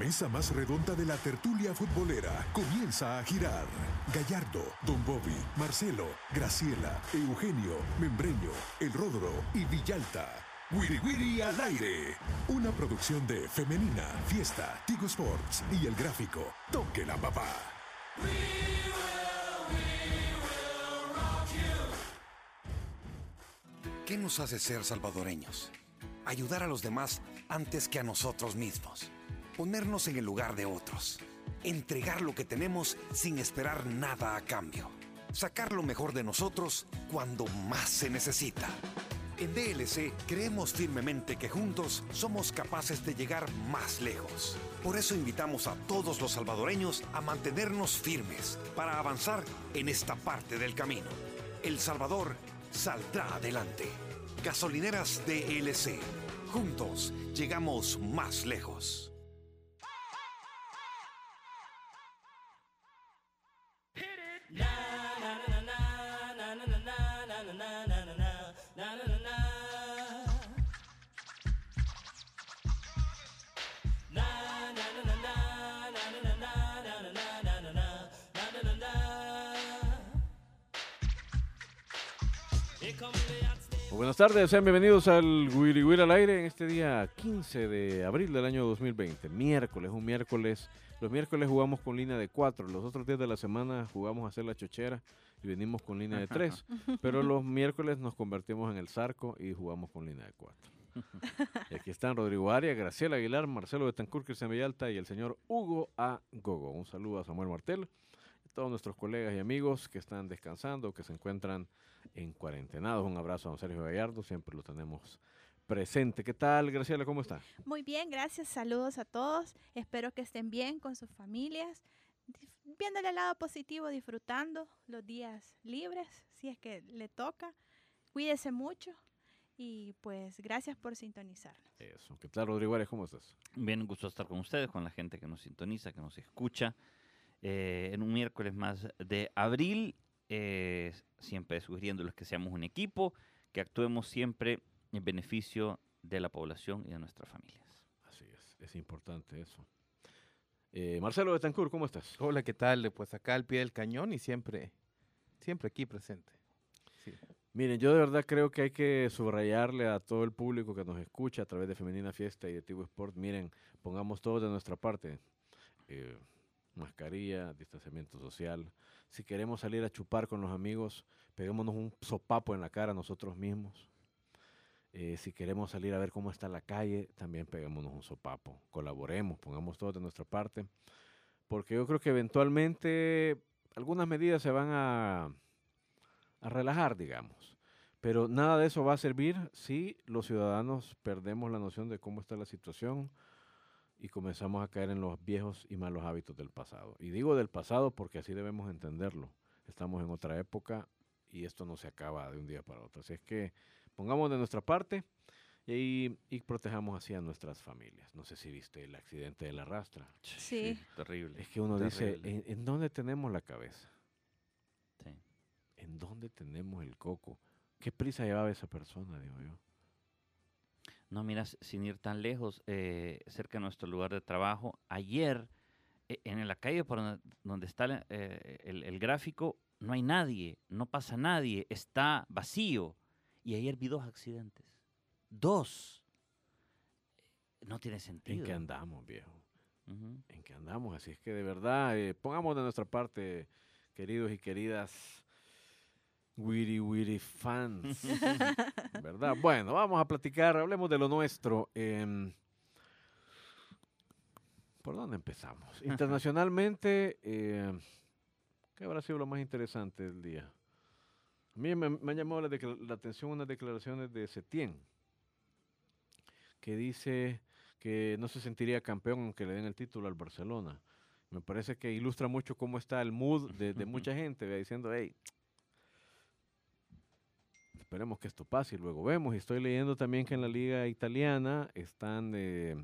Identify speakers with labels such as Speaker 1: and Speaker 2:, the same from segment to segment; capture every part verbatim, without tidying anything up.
Speaker 1: mesa más redonda de la tertulia futbolera comienza a girar. Gallardo, Don Bobby, Marcelo, Graciela, Eugenio, Membreño, El Ródoro y Villalta. Wiri Wiri al aire. Una producción de Femenina, Fiesta, Tigo Sports y El Gráfico. Toque la papá. We will, we will rock
Speaker 2: you. ¿Qué nos hace ser salvadoreños? Ayudar a los demás antes que a nosotros mismos. Ponernos en el lugar de otros. Entregar lo que tenemos sin esperar nada a cambio. Sacar lo mejor de nosotros cuando más se necesita. En D L C creemos firmemente que juntos somos capaces de llegar más lejos. Por eso invitamos a todos los salvadoreños a mantenernos firmes para avanzar en esta parte del camino. El Salvador saldrá adelante. Gasolineras D L C. Juntos llegamos más lejos.
Speaker 3: Buenas tardes, sean bienvenidos al Wiri Wiri al aire en este día quince de abril del año dos mil veinte, miércoles, un miércoles, los miércoles jugamos con línea de cuatro, los otros días de la semana jugamos a hacer la chochera y venimos con línea de tres, pero los miércoles nos convertimos en el Zarco y jugamos con línea de cuatro. Y aquí están Rodrigo Arias, Graciela Aguilar, Marcelo Betancourt, Cristian Villalta y el señor Hugo A. Gogo. Un saludo a Samuel Martel, a todos nuestros colegas y amigos que están descansando, que se encuentran en cuarentenados. Un abrazo a don Sergio Gallardo, siempre lo tenemos presente. ¿Qué tal, Graciela? ¿Cómo está?
Speaker 4: Muy bien, gracias. Saludos a todos. Espero que estén bien con sus familias, viendo el lado positivo, disfrutando los días libres, si es que le toca. Cuídese mucho y pues gracias por sintonizarnos.
Speaker 3: Eso. ¿Qué tal, Rodrigo Arias? ¿Cómo estás?
Speaker 5: Bien, un gusto estar con ustedes, con la gente que nos sintoniza, que nos escucha. Eh, en un miércoles más de abril, eh, siempre sugiriéndoles que seamos un equipo, que actuemos siempre en beneficio de la población y de nuestras familias.
Speaker 3: Así es, es importante eso. Eh, Marcelo Betancourt, ¿cómo estás?
Speaker 6: Hola, ¿qué tal? Pues acá al pie del cañón y siempre, siempre aquí presente. Sí.
Speaker 3: Miren, yo de verdad creo que hay que subrayarle a todo el público que nos escucha a través de Femenina Fiesta y de Tigo Sport, miren, pongamos todo de nuestra parte. Eh, mascarilla, distanciamiento social. Si queremos salir a chupar con los amigos, peguémonos un sopapo en la cara nosotros mismos. Eh, si queremos salir a ver cómo está la calle, también peguémonos un sopapo. Colaboremos, pongamos todo de nuestra parte. Porque yo creo que eventualmente algunas medidas se van a, a relajar, digamos. Pero nada de eso va a servir si los ciudadanos perdemos la noción de cómo está la situación y comenzamos a caer en los viejos y malos hábitos del pasado. Y digo del pasado porque así debemos entenderlo. Estamos en otra época y esto no se acaba de un día para otro. Así es que pongamos de nuestra parte y, y protejamos así a nuestras familias. No sé si viste el accidente de la Rastra.
Speaker 4: Sí.
Speaker 5: Sí, terrible.
Speaker 3: Es que uno
Speaker 5: terrible.
Speaker 3: dice, ¿en, ¿en dónde tenemos la cabeza?
Speaker 5: Sí.
Speaker 3: ¿En dónde tenemos el coco? ¿Qué prisa llevaba esa persona, digo yo?
Speaker 5: No, mira, sin ir tan lejos, eh, cerca de nuestro lugar de trabajo, ayer eh, en la calle por donde, donde está eh, el, el gráfico, no hay nadie, no pasa nadie, está vacío. Y ayer vi dos accidentes. Dos. No tiene sentido.
Speaker 3: ¿En qué andamos, viejo?
Speaker 5: Uh-huh.
Speaker 3: ¿En qué andamos? Así es que de verdad, eh, pongamos de nuestra parte, queridos y queridas Wiri Wiri fans, ¿verdad? Bueno, vamos a platicar, hablemos de lo nuestro. Eh, ¿Por dónde empezamos? Internacionalmente, eh, ¿qué habrá sido lo más interesante del día? A mí me, me han llamado la, la atención unas declaraciones de Setién, que dice que no se sentiría campeón aunque le den el título al Barcelona. Me parece que ilustra mucho cómo está el mood de, de mucha gente, ¿ve? Diciendo, hey, esperemos que esto pase y luego vemos. Y estoy leyendo también que en la liga italiana están eh,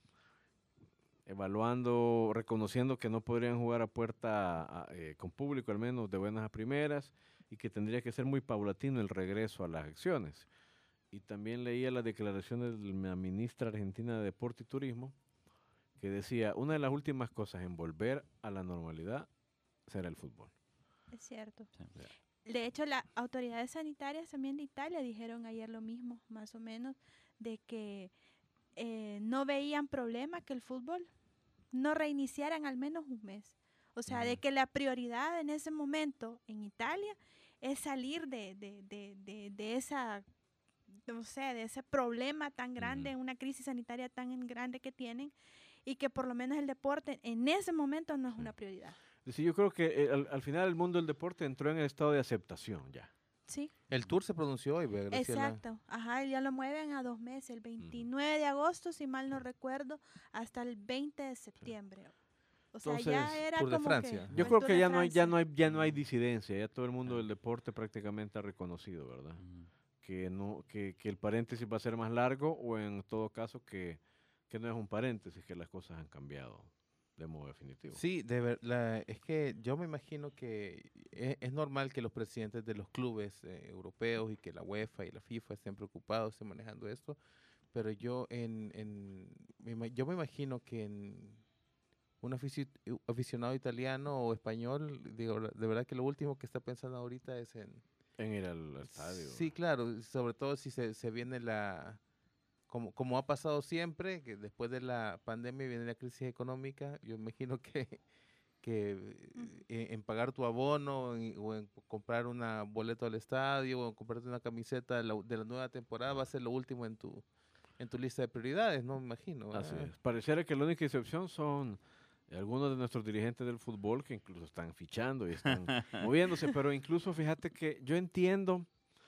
Speaker 3: evaluando, reconociendo que no podrían jugar a puerta a, eh, con público, al menos de buenas a primeras, y que tendría que ser muy paulatino el regreso a las acciones. Y también leía las declaraciones de la ministra argentina de Deporte y Turismo, que decía, una de las últimas cosas en volver a la normalidad será el fútbol.
Speaker 4: Es cierto.
Speaker 5: Sí.
Speaker 4: De hecho, las autoridades sanitarias también de Italia dijeron ayer lo mismo, más o menos, de que eh, no veían problema que el fútbol no reiniciaran al menos un mes. O sea, uh-huh. de que la prioridad en ese momento en Italia es salir de, de, de, de, de esa, no sé, de ese problema tan grande, uh-huh. una crisis sanitaria tan grande que tienen, y que por lo menos el deporte en ese momento no es una prioridad.
Speaker 3: Sí, yo creo que eh, al, al final el mundo del deporte entró en el estado de aceptación ya.
Speaker 4: Sí.
Speaker 6: El tour se pronunció hoy, Graciela.
Speaker 4: Exacto. Ajá, ya lo mueven a dos meses, el veintinueve uh-huh. de agosto, si mal no recuerdo, hasta el veinte de septiembre. O sea,
Speaker 3: Entonces,
Speaker 4: ya era
Speaker 6: Tour de
Speaker 4: como
Speaker 6: Francia.
Speaker 4: que...
Speaker 3: Yo creo que ya no hay, ya no hay, ya no hay disidencia, ya todo el mundo del deporte prácticamente ha reconocido, ¿verdad? Uh-huh. Que no, que, que el paréntesis va a ser más largo, o en todo caso que, que no es un paréntesis, que las cosas han cambiado de modo definitivo.
Speaker 6: Sí, de ver, la, es que yo me imagino que es, es normal que los presidentes de los clubes eh, europeos y que la UEFA y la FIFA estén preocupados, estén manejando esto, pero yo en, en me, yo me imagino que en un afici- aficionado italiano o español, digo, de verdad que lo último que está pensando ahorita es en
Speaker 3: en ir al estadio.
Speaker 6: Sí, claro, sobre todo si se, se viene la Como, como ha pasado siempre, que después de la pandemia viene la crisis económica, yo imagino que, que en, en pagar tu abono en, o en comprar un boleto al estadio o en comprarte una camiseta de la, de la nueva temporada va a ser lo último en tu, en tu lista de prioridades, ¿no? Me imagino.
Speaker 3: Así
Speaker 6: ¿verdad?
Speaker 3: es. Pareciera que la única excepción son algunos de nuestros dirigentes del fútbol que incluso están fichando y están moviéndose, pero incluso fíjate que yo entiendo...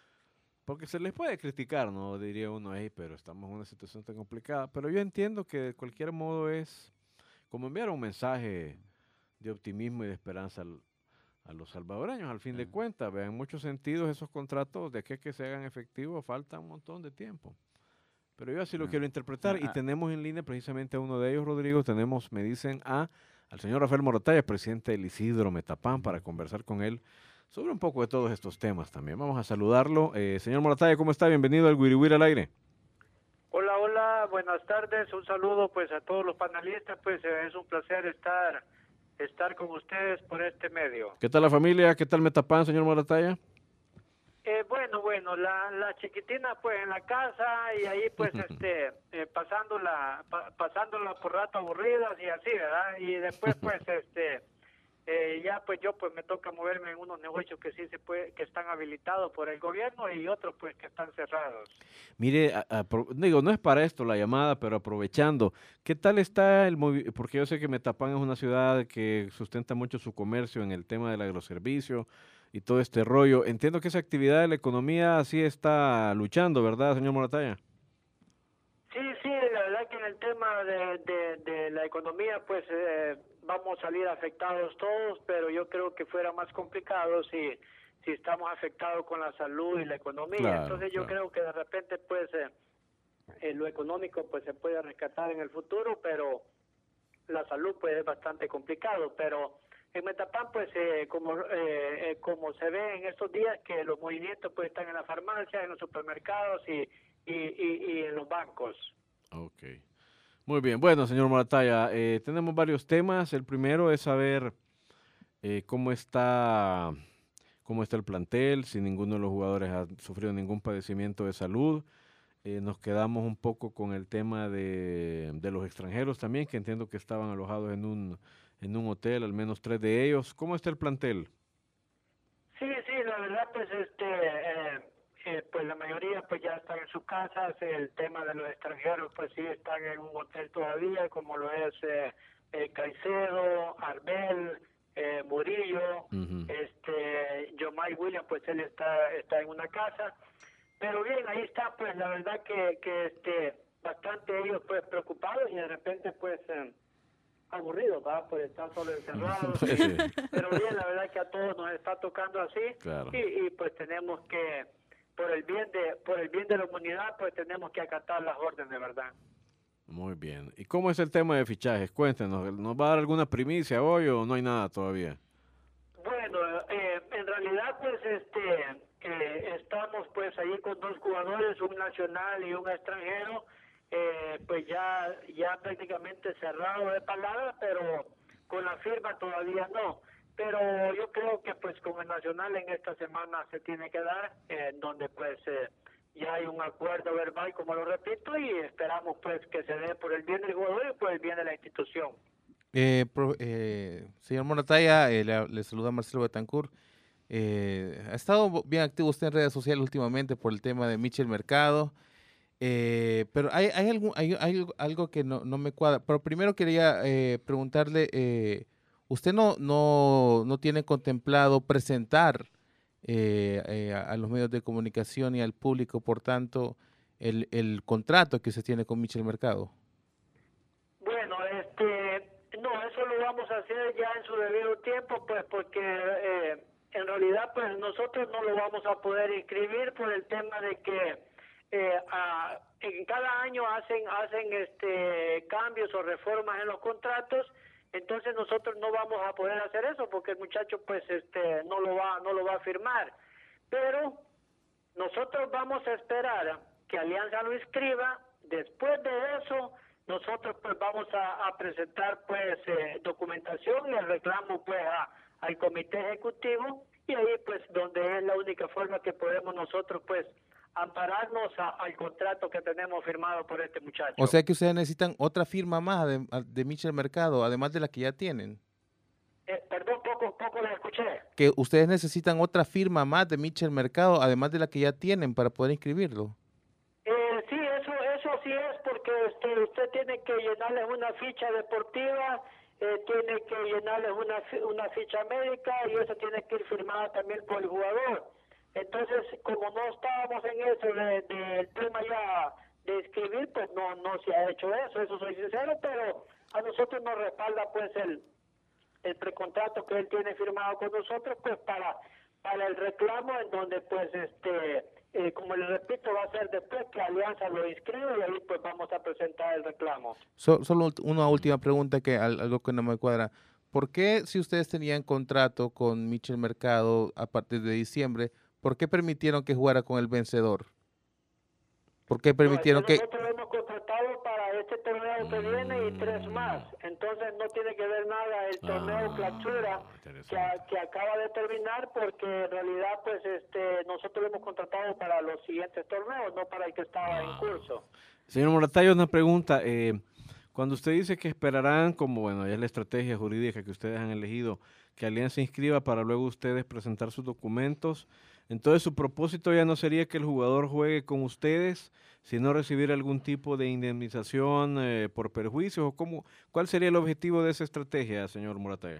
Speaker 3: Porque se les puede criticar, ¿no? Diría uno, hey, pero estamos en una situación tan complicada. Pero yo entiendo que de cualquier modo es como enviar un mensaje de optimismo y de esperanza al, a los salvadoreños. Al fin uh-huh. de cuentas, en muchos sentidos esos contratos de que, que se hagan efectivos falta un montón de tiempo. Pero yo así uh-huh. lo quiero interpretar uh-huh. y tenemos en línea precisamente a uno de ellos, Rodrigo. Tenemos, me dicen, a al señor Rafael Moratalla, presidente del Isidro Metapán, para conversar con él sobre un poco de todos estos temas también. Vamos a saludarlo. Eh, señor Moratalla, ¿cómo está? Bienvenido al Wiri Wiri al aire.
Speaker 7: Hola, hola, buenas tardes. Un saludo pues a todos los panelistas. Pues eh, es un placer estar estar con ustedes por este medio.
Speaker 3: ¿Qué tal la familia? ¿Qué tal Metapán, señor Moratalla?
Speaker 7: Eh, bueno, bueno, la, la chiquitina pues en la casa y ahí pues este eh, pasándola pa, pasándola por rato aburridas y así, ¿verdad? Y después pues este Eh, ya pues yo pues me toca moverme en unos negocios que sí se puede, que están habilitados por el gobierno y otros pues que están cerrados.
Speaker 3: Mire, a, a, digo, no es para esto la llamada, pero aprovechando, ¿qué tal está el movimiento? Porque yo sé que Metapán es una ciudad que sustenta mucho su comercio en el tema del agroservicio y todo este rollo. Entiendo que esa actividad de la economía sí está luchando, ¿verdad, señor Moratalla?
Speaker 7: Sí, sí, la verdad que en el tema de, de, de la economía pues eh, vamos a salir afectados todos, pero yo creo que fuera más complicado si, si estamos afectados con la salud y la economía. Claro, Entonces yo claro. creo que de repente pues eh, eh, lo económico pues se puede rescatar en el futuro, pero la salud pues es bastante complicado. Pero en Metapán pues eh, como, eh, eh, como se ve en estos días que los movimientos pues están en la farmacia, en los supermercados y Y, y, y en los bancos.
Speaker 3: Ok. Muy bien. Bueno, señor Moratalla, eh, tenemos varios temas. El primero es saber eh, cómo está cómo está el plantel, si ninguno de los jugadores ha sufrido ningún padecimiento de salud. Eh, nos quedamos un poco con el tema de, de los extranjeros también, que entiendo que estaban alojados en un, en un hotel, al menos tres de ellos. ¿Cómo está el plantel?
Speaker 7: Sí, sí, la verdad, pues este... Eh... Eh, pues la mayoría pues ya están en sus casas. El tema de los extranjeros pues sí están en un hotel todavía, como lo es eh, eh, Caicedo, Arbel, eh, Murillo, uh-huh. este Yomay William, pues él está está en una casa. Pero bien, ahí está pues la verdad que, que este bastante ellos pues preocupados y de repente pues eh, aburridos, ¿va? Pues están solo encerrados.
Speaker 3: Sí.
Speaker 7: y, pero bien, la verdad que a todos nos está tocando así.
Speaker 3: Claro.
Speaker 7: y, y pues tenemos que por el bien de por el bien de la humanidad pues tenemos que acatar las órdenes, ¿verdad?
Speaker 3: Muy bien. ¿Y cómo es el tema de fichajes? Cuéntenos, ¿nos va a dar alguna primicia hoy o no hay nada todavía?
Speaker 7: Bueno, eh, en realidad pues este eh, estamos pues ahí con dos jugadores, un nacional y un extranjero, eh, pues ya, ya prácticamente cerrado de palabra, pero con la firma todavía no. Pero yo creo que pues con el Nacional en esta semana se tiene que dar, eh, donde pues eh, ya hay un acuerdo verbal, como lo repito, y esperamos pues que se dé por el bien del jugador y por el bien de la institución.
Speaker 6: Eh, pro- eh, señor Morataya, eh, le, le saluda Marcelo Betancourt. Eh, ha estado bien activo usted en redes sociales últimamente por el tema de Mitchell Mercado, eh, pero hay, hay, algún, hay, hay algo que no, no me cuadra. Pero primero quería eh, preguntarle, eh, ¿usted no, no, no tiene contemplado presentar eh, eh, a, a los medios de comunicación y al público, por tanto, el, el contrato que se tiene con Mitchell Mercado?
Speaker 7: Bueno, este, no, eso lo vamos a hacer ya en su debido tiempo, pues porque eh, en realidad pues nosotros no lo vamos a poder inscribir por el tema de que eh, a, en cada año hacen hacen este cambios o reformas en los contratos, entonces nosotros no vamos a poder hacer eso porque el muchacho pues este no lo va no lo va a firmar, pero nosotros vamos a esperar que Alianza lo inscriba. Después de eso nosotros pues vamos a, a presentar pues eh, documentación y el reclamo pues a, al comité ejecutivo, y ahí pues donde es la única forma que podemos nosotros pues ampararnos a, al contrato que tenemos firmado por este muchacho.
Speaker 6: O sea que ustedes necesitan otra firma más de, de Mitchell Mercado, además de la que ya tienen.
Speaker 7: Eh, perdón, poco, poco le escuché.
Speaker 6: Que ustedes necesitan otra firma más de Mitchell Mercado, además de la que ya tienen para poder inscribirlo.
Speaker 7: Eh, sí, eso eso sí es porque este, usted tiene que llenarles una ficha deportiva, eh, tiene que llenarles una, fi- una ficha médica y eso tiene que ir firmada también por el jugador. Entonces, como no estábamos en eso del de, del tema ya de inscribir, pues no no se ha hecho eso, eso soy sincero, pero a nosotros nos respalda pues el el precontrato que él tiene firmado con nosotros pues para para el reclamo, en donde pues este eh, como le repito, va a ser después que Alianza lo inscribe y ahí pues vamos a presentar el reclamo.
Speaker 6: So- solo ult- una última pregunta, que al- algo que no me cuadra. ¿Por qué, si ustedes tenían contrato con Mitchell Mercado a partir de diciembre, por qué permitieron que jugara con el vencedor? ¿Por qué
Speaker 7: No, es que
Speaker 6: permitieron que...
Speaker 7: nosotros lo hemos contratado para este torneo que viene y tres más, entonces no tiene que ver nada el torneo
Speaker 3: Ah,
Speaker 7: Clausura que,
Speaker 3: interesante.
Speaker 7: a- que acaba de terminar, porque en realidad pues este nosotros lo hemos contratado para los siguientes torneos, no para el que estaba en curso.
Speaker 3: Señor Morataya, una pregunta. eh, cuando usted dice que esperarán, como bueno, ya es la estrategia jurídica que ustedes han elegido, que Alianza se inscriba para luego ustedes presentar sus documentos, entonces su propósito ya no sería que el jugador juegue con ustedes, sino recibir algún tipo de indemnización eh, por perjuicios, o cómo, ¿cuál sería el objetivo de esa estrategia, señor Morataya?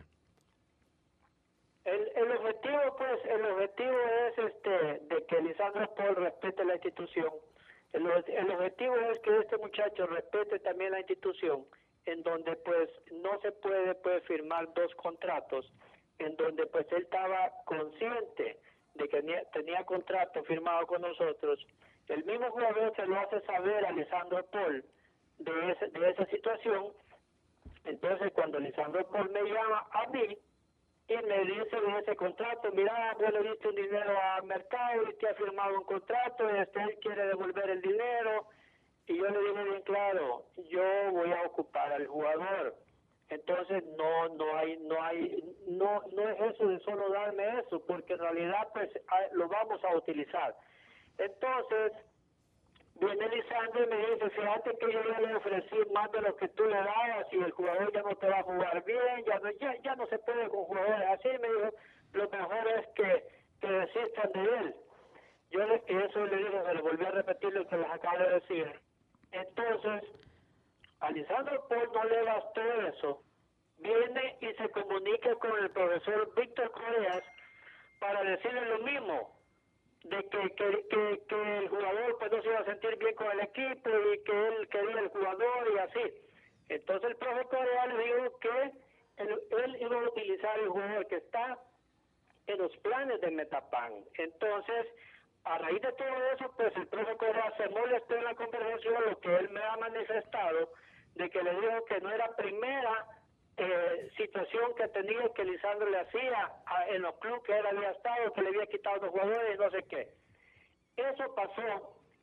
Speaker 7: El, el objetivo pues el objetivo es este de que Lisandro Paul respete la institución. El, el objetivo es que este muchacho respete también la institución, en donde pues no se puede pues firmar dos contratos, en donde pues él estaba consciente de que tenía, tenía contrato firmado con nosotros. El mismo jugador se lo hace saber a Lisandro Paul de, ese, de esa situación. Entonces cuando Lisandro Paul me llama a mí y me dice de ese contrato, mira, yo le diste un dinero al mercado y te ha firmado un contrato y este él quiere devolver el dinero, y yo le dije bien claro, yo voy a ocupar al jugador. Entonces no no hay no hay no no es eso de solo darme eso, porque en realidad pues lo vamos a utilizar. Entonces viene Lisandro y me dice, fíjate que yo ya le ofrecí más de lo que tú le dabas y el jugador ya no te va a jugar bien, ya no ya, ya no se puede con jugadores así. Me dijo, lo mejor es que, que desistan de él. Yo le, eso le dije, se le volví a repetir lo que les acabo de decir. Entonces, a Lisandro Paul no le bastó eso. Viene y se comunica con el profesor Víctor Correas para decirle lo mismo, de que, que, que, que el jugador pues no se iba a sentir bien con el equipo y que él quería el jugador y así. Entonces el profe Correa le dijo que él, él iba a utilizar el jugador que está en los planes de Metapan. Entonces, a raíz de todo eso, pues el profe Correa se molestó en la conversación, lo que él me ha manifestado, de que le dijo que no era primera eh, situación que tenía que Lisandro le hacía a, en los clubes que él había estado, que le había quitado los jugadores y no sé qué. Eso pasó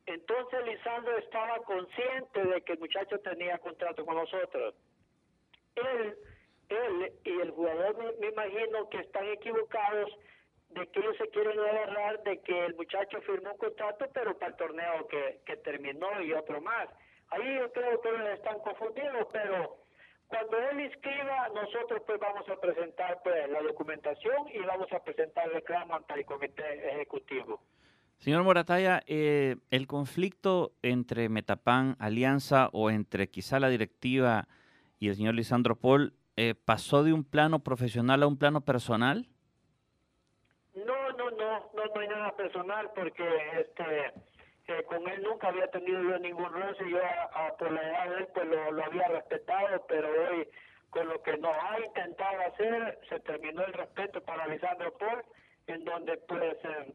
Speaker 7: Entonces Lisandro estaba consciente de que el muchacho tenía contrato con nosotros. Él, él y el jugador me, me imagino que están equivocados de que ellos se quieren agarrar de que el muchacho firmó un contrato pero para el torneo que, que terminó y otro más. Ahí yo creo que ellos están confundidos, pero cuando él inscriba, nosotros pues vamos a presentar pues la documentación y vamos a presentar el reclamo ante el comité ejecutivo.
Speaker 5: Señor Morataya, eh, el conflicto entre Metapan, Alianza o entre quizá la directiva y el señor Lisandro Paul, eh, ¿pasó de un plano profesional a un plano personal?
Speaker 7: No, no, no, no, no hay nada personal porque este eh, con él nunca había tenido yo ningún roce, yo a, a, por la edad de él pues lo, lo había respetado, pero hoy con lo que nos ha intentado hacer se terminó el respeto para Lisandro Paul, en donde pues eh,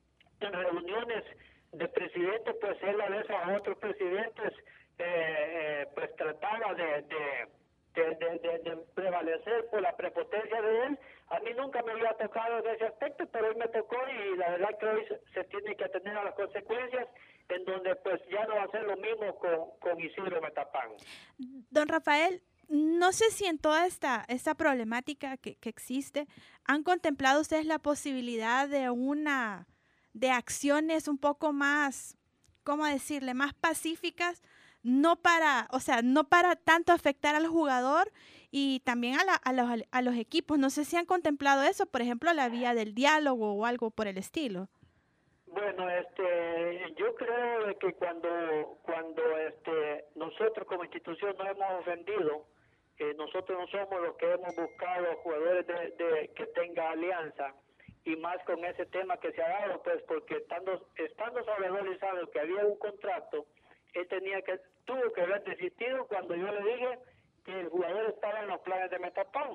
Speaker 7: en reuniones de presidentes pues él a veces a otros presidentes eh, eh, pues trataba de, de De, de, de, de prevalecer por la prepotencia de él. A mí nunca me había tocado en ese aspecto, pero hoy me tocó y la verdad que hoy se, se tiene que atender a las consecuencias, en donde pues ya no va a ser lo mismo con, con Isidro Metapán.
Speaker 4: Don Rafael, no sé si en toda esta, esta problemática que, que existe, ¿han contemplado ustedes la posibilidad de una, de acciones un poco más, ¿cómo decirle?, más pacíficas? No para, o sea, no para tanto afectar al jugador y también a, la, a, los, a los equipos. No sé si han contemplado eso, por ejemplo, la vía del diálogo o algo por el estilo.
Speaker 7: Bueno, este, yo creo que cuando, cuando este, nosotros como institución nos hemos ofendido, eh, nosotros no somos los que hemos buscado jugadores de, de que tenga alianza, y más con ese tema que se ha dado, pues porque estando, estando sabedorizado que había un contrato, él tenía que, tuvo que haber desistido cuando yo le dije que el jugador estaba en los planes de Metapán.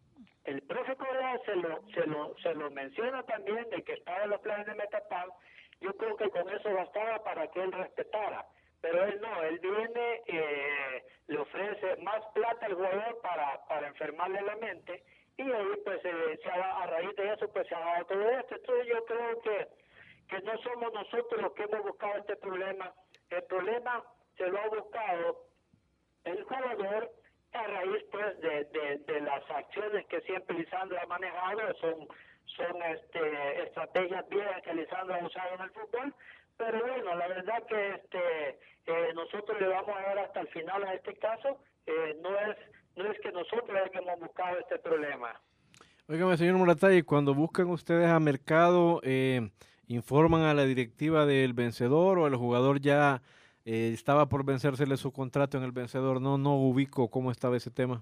Speaker 7: El profe Correa se lo, se lo, se lo menciona también de que estaba en los planes de Metapán. Yo creo que con eso bastaba para que él respetara, pero él no, él viene, eh, le ofrece más plata al jugador para, para enfermarle la mente, y ahí pues eh, se ha, a raíz de eso pues se ha dado todo esto. Entonces yo creo que, que no somos nosotros los que hemos buscado este problema. El problema se lo ha buscado el jugador a raíz pues de, de, de las acciones que siempre Lisandro ha manejado. Son, son este, estrategias viejas que Lisandro ha usado en el fútbol, pero bueno, la verdad que este eh, nosotros le vamos a dar hasta el final a este caso. Eh, no es no es que nosotros es que hemos buscado este problema.
Speaker 3: Óigame, señor Morataya, cuando buscan ustedes a mercado, eh, ¿informan a la directiva del vencedor o el jugador ya eh, estaba por vencérsele su contrato en el vencedor? No, no ubico cómo estaba ese tema.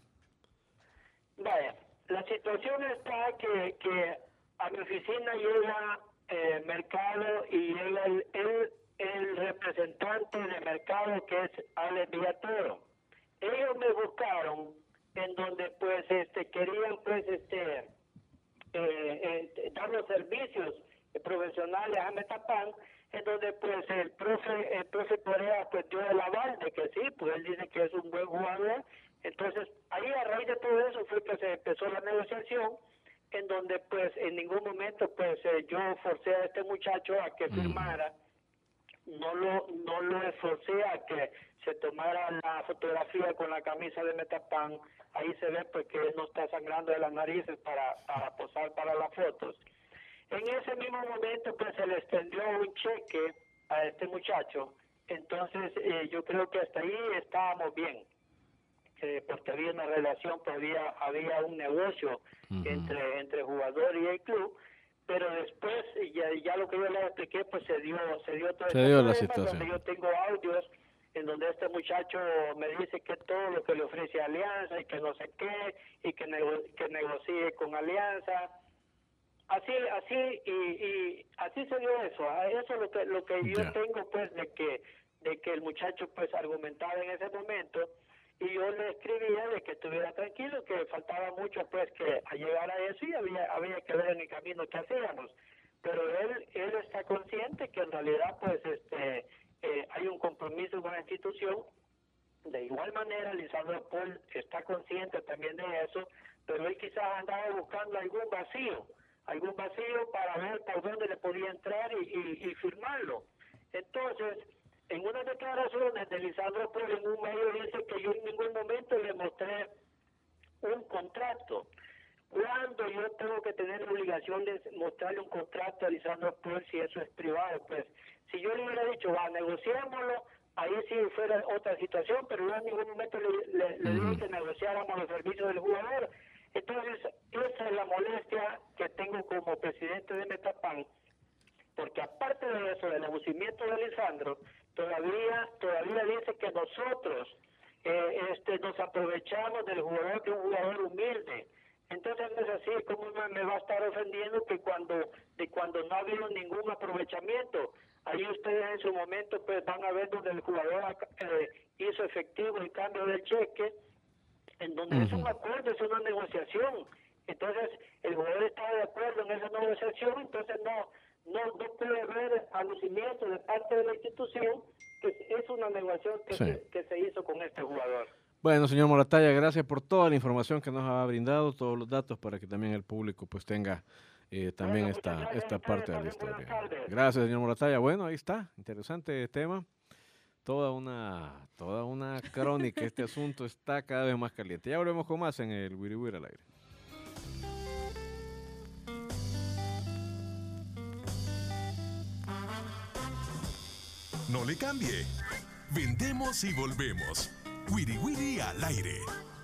Speaker 7: Vaya, la situación está que, que a mi oficina llega eh, mercado y llega el, el, el representante de mercado, que es Alex Villatoro. Ellos me buscaron en donde pues este querían pues este eh, eh, dar los servicios profesionales a Metapán, en donde pues el profe el profe Correa pues dio el aval de que sí, pues él dice que es un buen jugador. Entonces ahí a raíz de todo eso fue que se empezó la negociación, en donde pues en ningún momento pues eh, yo forcé a este muchacho a que firmara, no lo no lo esforcé a que se tomara la fotografía con la camisa de Metapán. Ahí se ve pues que él no está sangrando de las narices para, para posar para las fotos. En ese mismo momento pues se le extendió un cheque a este muchacho. Entonces eh, yo creo que hasta ahí estábamos bien, eh, porque había una relación, pues había, había un negocio uh-huh. entre, entre jugador y el club. Pero después, ya, ya lo que yo les expliqué, pues se dio, se dio todo
Speaker 3: se
Speaker 7: este
Speaker 3: dio
Speaker 7: problema,
Speaker 3: la situación.
Speaker 7: donde yo tengo audios en donde este muchacho me dice que todo lo que le ofrece Alianza y que no sé qué, y que, nego que negocie con Alianza. Así, así, y, y así se dio eso. Eso es lo que, lo que yo
Speaker 3: ya.
Speaker 7: tengo, pues, de que, de que el muchacho, pues, argumentaba en ese momento. Y yo le escribía de que estuviera tranquilo, que faltaba mucho pues que a llegar a eso y había había que ver en el camino que hacíamos. Pero él él está consciente que en realidad pues este eh, hay un compromiso con la institución. De igual manera Lisandro Paul está consciente también de eso, pero él quizás andaba buscando algún vacío, algún vacío para ver por dónde le podía entrar y, y, y firmarlo. Entonces en unas declaraciones de Lisandro Pérez en un medio dice que yo en ningún momento le mostré un contrato. ¿Cuándo yo tengo que tener la obligación de mostrarle un contrato a Lisandro Pérez si eso es privado? Pues si yo le hubiera dicho, va, negociémoslo, ahí sí fuera otra situación, pero yo en ningún momento le, le, le dije que negociáramos los servicios del jugador. Entonces, esa es la molestia que tengo como presidente de Metapan, porque aparte de eso, del abucimiento de Lisandro, todavía todavía dice que nosotros eh, este nos aprovechamos del jugador, que es un jugador humilde. Entonces no es así. ¿Cómo me, me va a estar ofendiendo que cuando de cuando no ha habido ningún aprovechamiento? Ahí ustedes en su momento pues van a ver donde el jugador eh, hizo efectivo el cambio del cheque, en donde uh-huh. es un acuerdo, es una negociación. Entonces el jugador está de acuerdo en esa negociación, entonces no no no puede haber abucimiento de parte de la institución, que es una negociación que, sí. se, que se hizo con este jugador.
Speaker 3: Bueno, señor Moratalla, gracias por toda la información que nos ha brindado, todos los datos para que también el público pues tenga eh, también bueno, esta esta parte de la historia. Gracias, señor Moratalla. Bueno, ahí está, interesante tema. Toda una toda una crónica, este asunto está cada vez más caliente. Ya volvemos con más en el Wiri Wiri al aire.
Speaker 1: No le cambie. Vendemos y volvemos. Wiri Wiri al aire.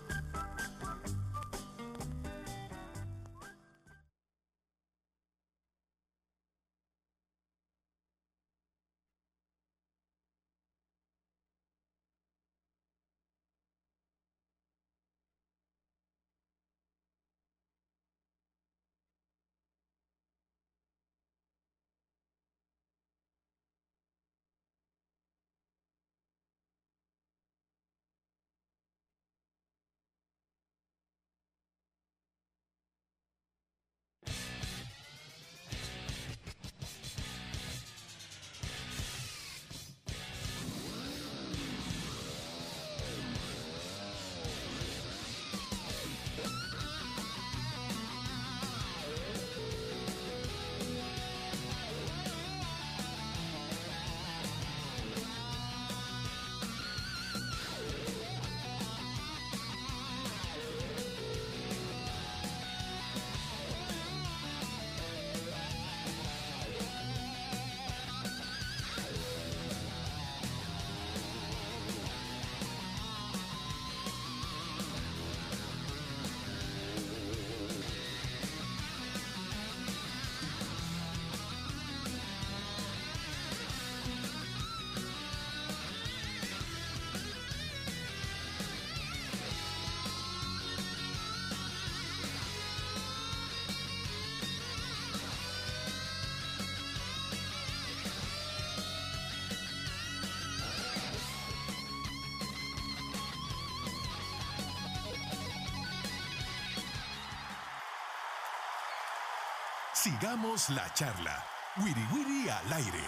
Speaker 1: Sigamos la charla. Wiri Wiri al aire.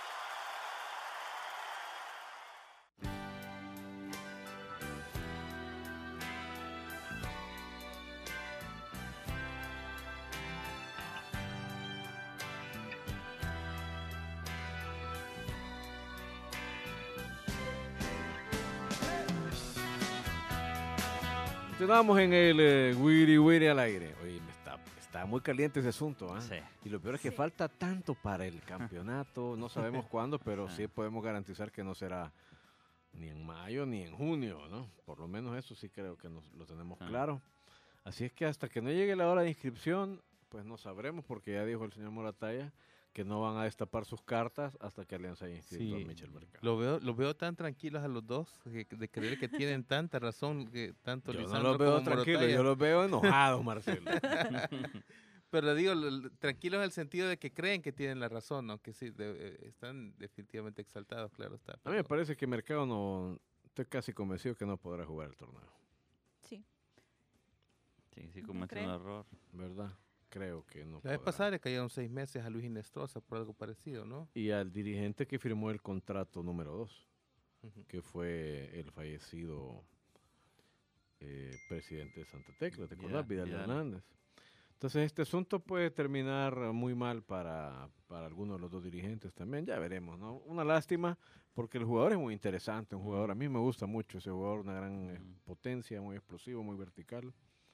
Speaker 3: Continuamos en el eh, Wiri Wiri al aire. Oye, me está, está muy caliente ese asunto. ¿eh?
Speaker 5: Sí.
Speaker 3: Y lo peor es que
Speaker 4: Sí.
Speaker 3: falta tanto para el campeonato. No sabemos cuándo, pero sí podemos garantizar que no será ni en mayo ni en junio, ¿no? Por lo menos eso sí creo que nos, lo tenemos
Speaker 5: Ah.
Speaker 3: claro. Así es que hasta que no llegue la hora de inscripción, pues no sabremos, porque ya dijo el señor Moratalla que no van a destapar sus cartas hasta que Alianza haya inscrito
Speaker 6: Sí.
Speaker 3: a Michel Mercado.
Speaker 6: Lo veo, los veo tan tranquilos a los dos, que- de creer que tienen tanta razón, que tanto
Speaker 3: Yo no
Speaker 6: Lisandro
Speaker 3: los veo
Speaker 6: como
Speaker 3: tranquilos,
Speaker 6: Moratalla.
Speaker 3: yo los veo enojados, Marcelo.
Speaker 6: Pero digo, l- l- tranquilos en el sentido de que creen que tienen la razón, ¿no? Que sí, de- eh, están definitivamente exaltados, claro está.
Speaker 3: A mí me
Speaker 6: pero-
Speaker 3: parece que Mercado no, estoy casi convencido que no podrá jugar el torneo,
Speaker 4: Sí.
Speaker 5: Sí, sí,
Speaker 4: ¿No
Speaker 5: comete un
Speaker 4: cree?
Speaker 5: error.
Speaker 3: ¿verdad? Creo que no
Speaker 6: La vez
Speaker 3: podrá.
Speaker 6: pasada le cayeron seis meses a Luis Inestrosa por algo parecido, ¿no?
Speaker 3: Y al dirigente que firmó el contrato número dos,
Speaker 6: Ujú.
Speaker 3: que fue el fallecido eh, presidente de Santa Tecla, ¿te
Speaker 5: Ya,
Speaker 3: acordás? Vidal
Speaker 5: Vidal.
Speaker 3: Hernández. Entonces este asunto puede terminar muy mal para, para algunos de los dos dirigentes también, ya veremos, ¿no? Una lástima porque el jugador es muy interesante, un jugador, a mí me gusta mucho ese jugador, una gran eh, potencia, muy explosivo, muy vertical,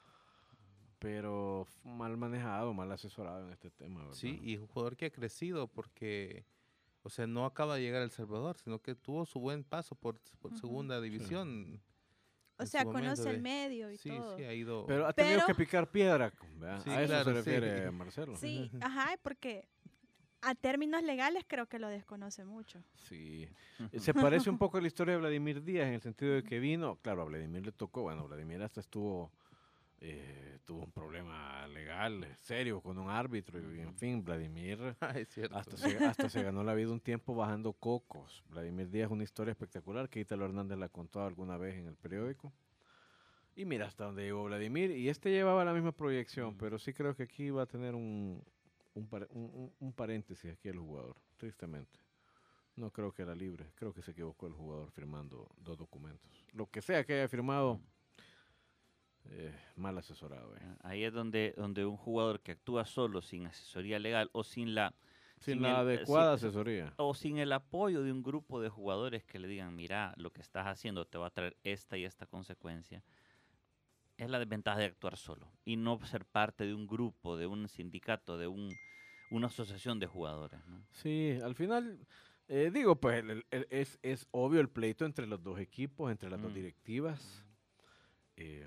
Speaker 3: pero f- mal manejado, mal asesorado en este tema, ¿verdad?
Speaker 6: Sí, y un jugador que ha crecido porque, o sea, no acaba de llegar a El Salvador, sino que tuvo su buen paso por, por
Speaker 4: Ujú.
Speaker 6: segunda división.
Speaker 4: O
Speaker 6: en
Speaker 4: sea,
Speaker 6: su momento
Speaker 4: conoce el
Speaker 6: de-
Speaker 4: medio y
Speaker 6: Sí,
Speaker 4: todo.
Speaker 6: sí, ha ido.
Speaker 3: Pero ha tenido
Speaker 4: Pero-
Speaker 3: que picar piedra, ¿verdad?
Speaker 6: Sí,
Speaker 3: A eso
Speaker 6: claro,
Speaker 3: se
Speaker 6: sí.
Speaker 3: refiere Marcelo.
Speaker 4: Sí, ajá, porque a términos legales creo que lo desconoce mucho.
Speaker 3: Sí. Eh, Se parece un poco a la historia de Vladimir Díaz en el sentido de que vino, claro, a Vladimir le tocó, bueno, Vladimir hasta estuvo, eh, tuvo un problema legal eh, serio con un árbitro y en fin, Vladimir
Speaker 6: Ah, es cierto.
Speaker 3: hasta se, hasta se ganó la vida un tiempo bajando cocos. Vladimir Díaz es una historia espectacular que Ítalo Hernández la contó alguna vez en el periódico. Y mira hasta dónde llegó Vladimir. Y este llevaba la misma proyección,
Speaker 6: Mm.
Speaker 3: pero sí creo que aquí va a tener un, un, pare- un- un- un paréntesis aquí el jugador, tristemente. No creo que era libre, creo que se equivocó el jugador firmando dos documentos. Lo que sea que haya firmado, eh, mal asesorado. eh.
Speaker 5: Ahí es donde, donde un jugador que actúa solo, sin asesoría legal o sin la
Speaker 3: Sin,
Speaker 5: sin
Speaker 3: la
Speaker 5: el- eh,
Speaker 3: adecuada
Speaker 5: sin-
Speaker 3: asesoría.
Speaker 5: o sin el apoyo de un grupo de jugadores que le digan, mira, lo que estás haciendo te va a traer esta y esta consecuencia, es la desventaja de actuar solo y no ser parte de un grupo, de un sindicato, de un, una asociación de jugadores, ¿no?
Speaker 3: Sí, al final, eh, digo, pues el- el- es, es obvio el pleito entre los dos equipos, entre las dos
Speaker 5: Mm.
Speaker 3: directivas. eh,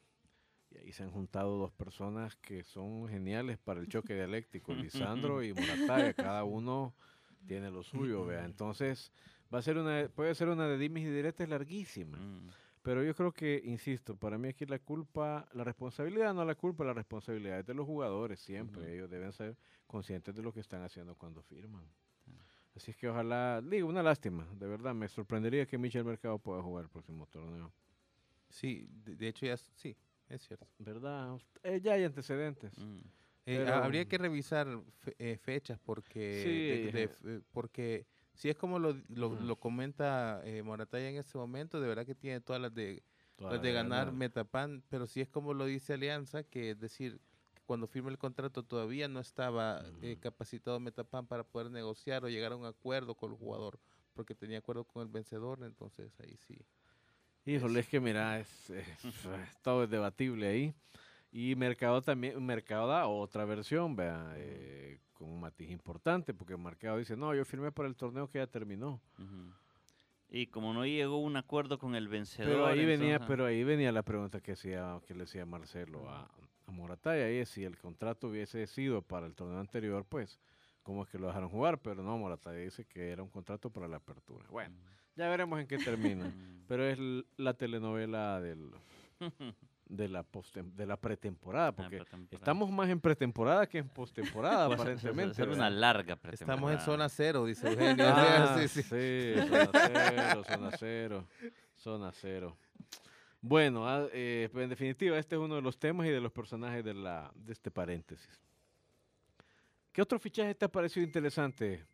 Speaker 3: y ahí se han juntado dos personas que son geniales para el choque dialéctico, Lisandro y Morataya, cada uno tiene lo suyo, vea. Entonces, va a ser una, puede ser una de dimes y diretes larguísima.
Speaker 5: Mm.
Speaker 3: Pero yo creo que, insisto, para mí aquí la culpa, la responsabilidad, no la culpa, la responsabilidad es de los jugadores siempre.
Speaker 5: Ujú.
Speaker 3: Ellos deben ser conscientes de lo que están haciendo cuando firman. Así es que ojalá, digo, una lástima, de verdad, me sorprendería que Michel Mercado pueda jugar el próximo torneo.
Speaker 6: Sí, de, de hecho ya, s- sí, es cierto.
Speaker 3: ¿Verdad? Eh, ya hay antecedentes.
Speaker 5: Mm.
Speaker 6: Eh,
Speaker 3: Pero-
Speaker 6: ha- habría que revisar fe- eh, fechas porque, de-
Speaker 3: Sí,
Speaker 6: de
Speaker 3: eh.
Speaker 6: f- porque si es como lo, lo,
Speaker 3: Ujú.
Speaker 6: lo comenta eh, Morataya en este momento, de verdad que tiene todas las de,
Speaker 3: Todas
Speaker 6: las de ganar
Speaker 3: ganar.
Speaker 6: Metapan, pero si es como lo dice Alianza, que es decir, que cuando firma el contrato todavía no estaba eh,
Speaker 3: Ujú.
Speaker 6: capacitado Metapan para poder negociar o llegar a un acuerdo con el jugador, porque tenía acuerdo con el vencedor, entonces ahí sí.
Speaker 3: Híjole, es que mira, es, es- todo es debatible ahí. Y Mercado también, Mercado da otra versión, vea, eh, con un matiz importante, porque Mercado dice, no, yo firmé para el torneo que ya terminó.
Speaker 5: Ujú. Y como no llegó a un acuerdo con el vencedor,
Speaker 3: Pero ahí venía,
Speaker 5: entonces-
Speaker 3: pero ahí venía la pregunta que hacía, que le decía Marcelo a, a Morataya, y es si el contrato hubiese sido para el torneo anterior, pues, ¿cómo es que lo dejaron jugar? Pero no, Morataya dice que era un contrato para la apertura. Bueno, ya veremos en qué termina.
Speaker 5: Mm.
Speaker 3: Pero es l- la telenovela del, de la postem- de la pretemporada, porque
Speaker 5: pretemporada.
Speaker 3: estamos más en pretemporada que en postemporada,
Speaker 5: Va a ser-
Speaker 3: aparentemente.
Speaker 5: ser una
Speaker 3: ¿verdad?
Speaker 5: larga
Speaker 6: Estamos en
Speaker 5: pretemporada.
Speaker 6: zona cero, dice Eugenio.
Speaker 3: Ah,
Speaker 6: Sí,
Speaker 3: sí,
Speaker 6: sí.
Speaker 3: zona cero, zona cero, zona cero. Bueno, ah, eh, pues en definitiva, este es uno de los temas y de los personajes de, la, de este paréntesis. ¿Qué otro fichaje te ha parecido interesante?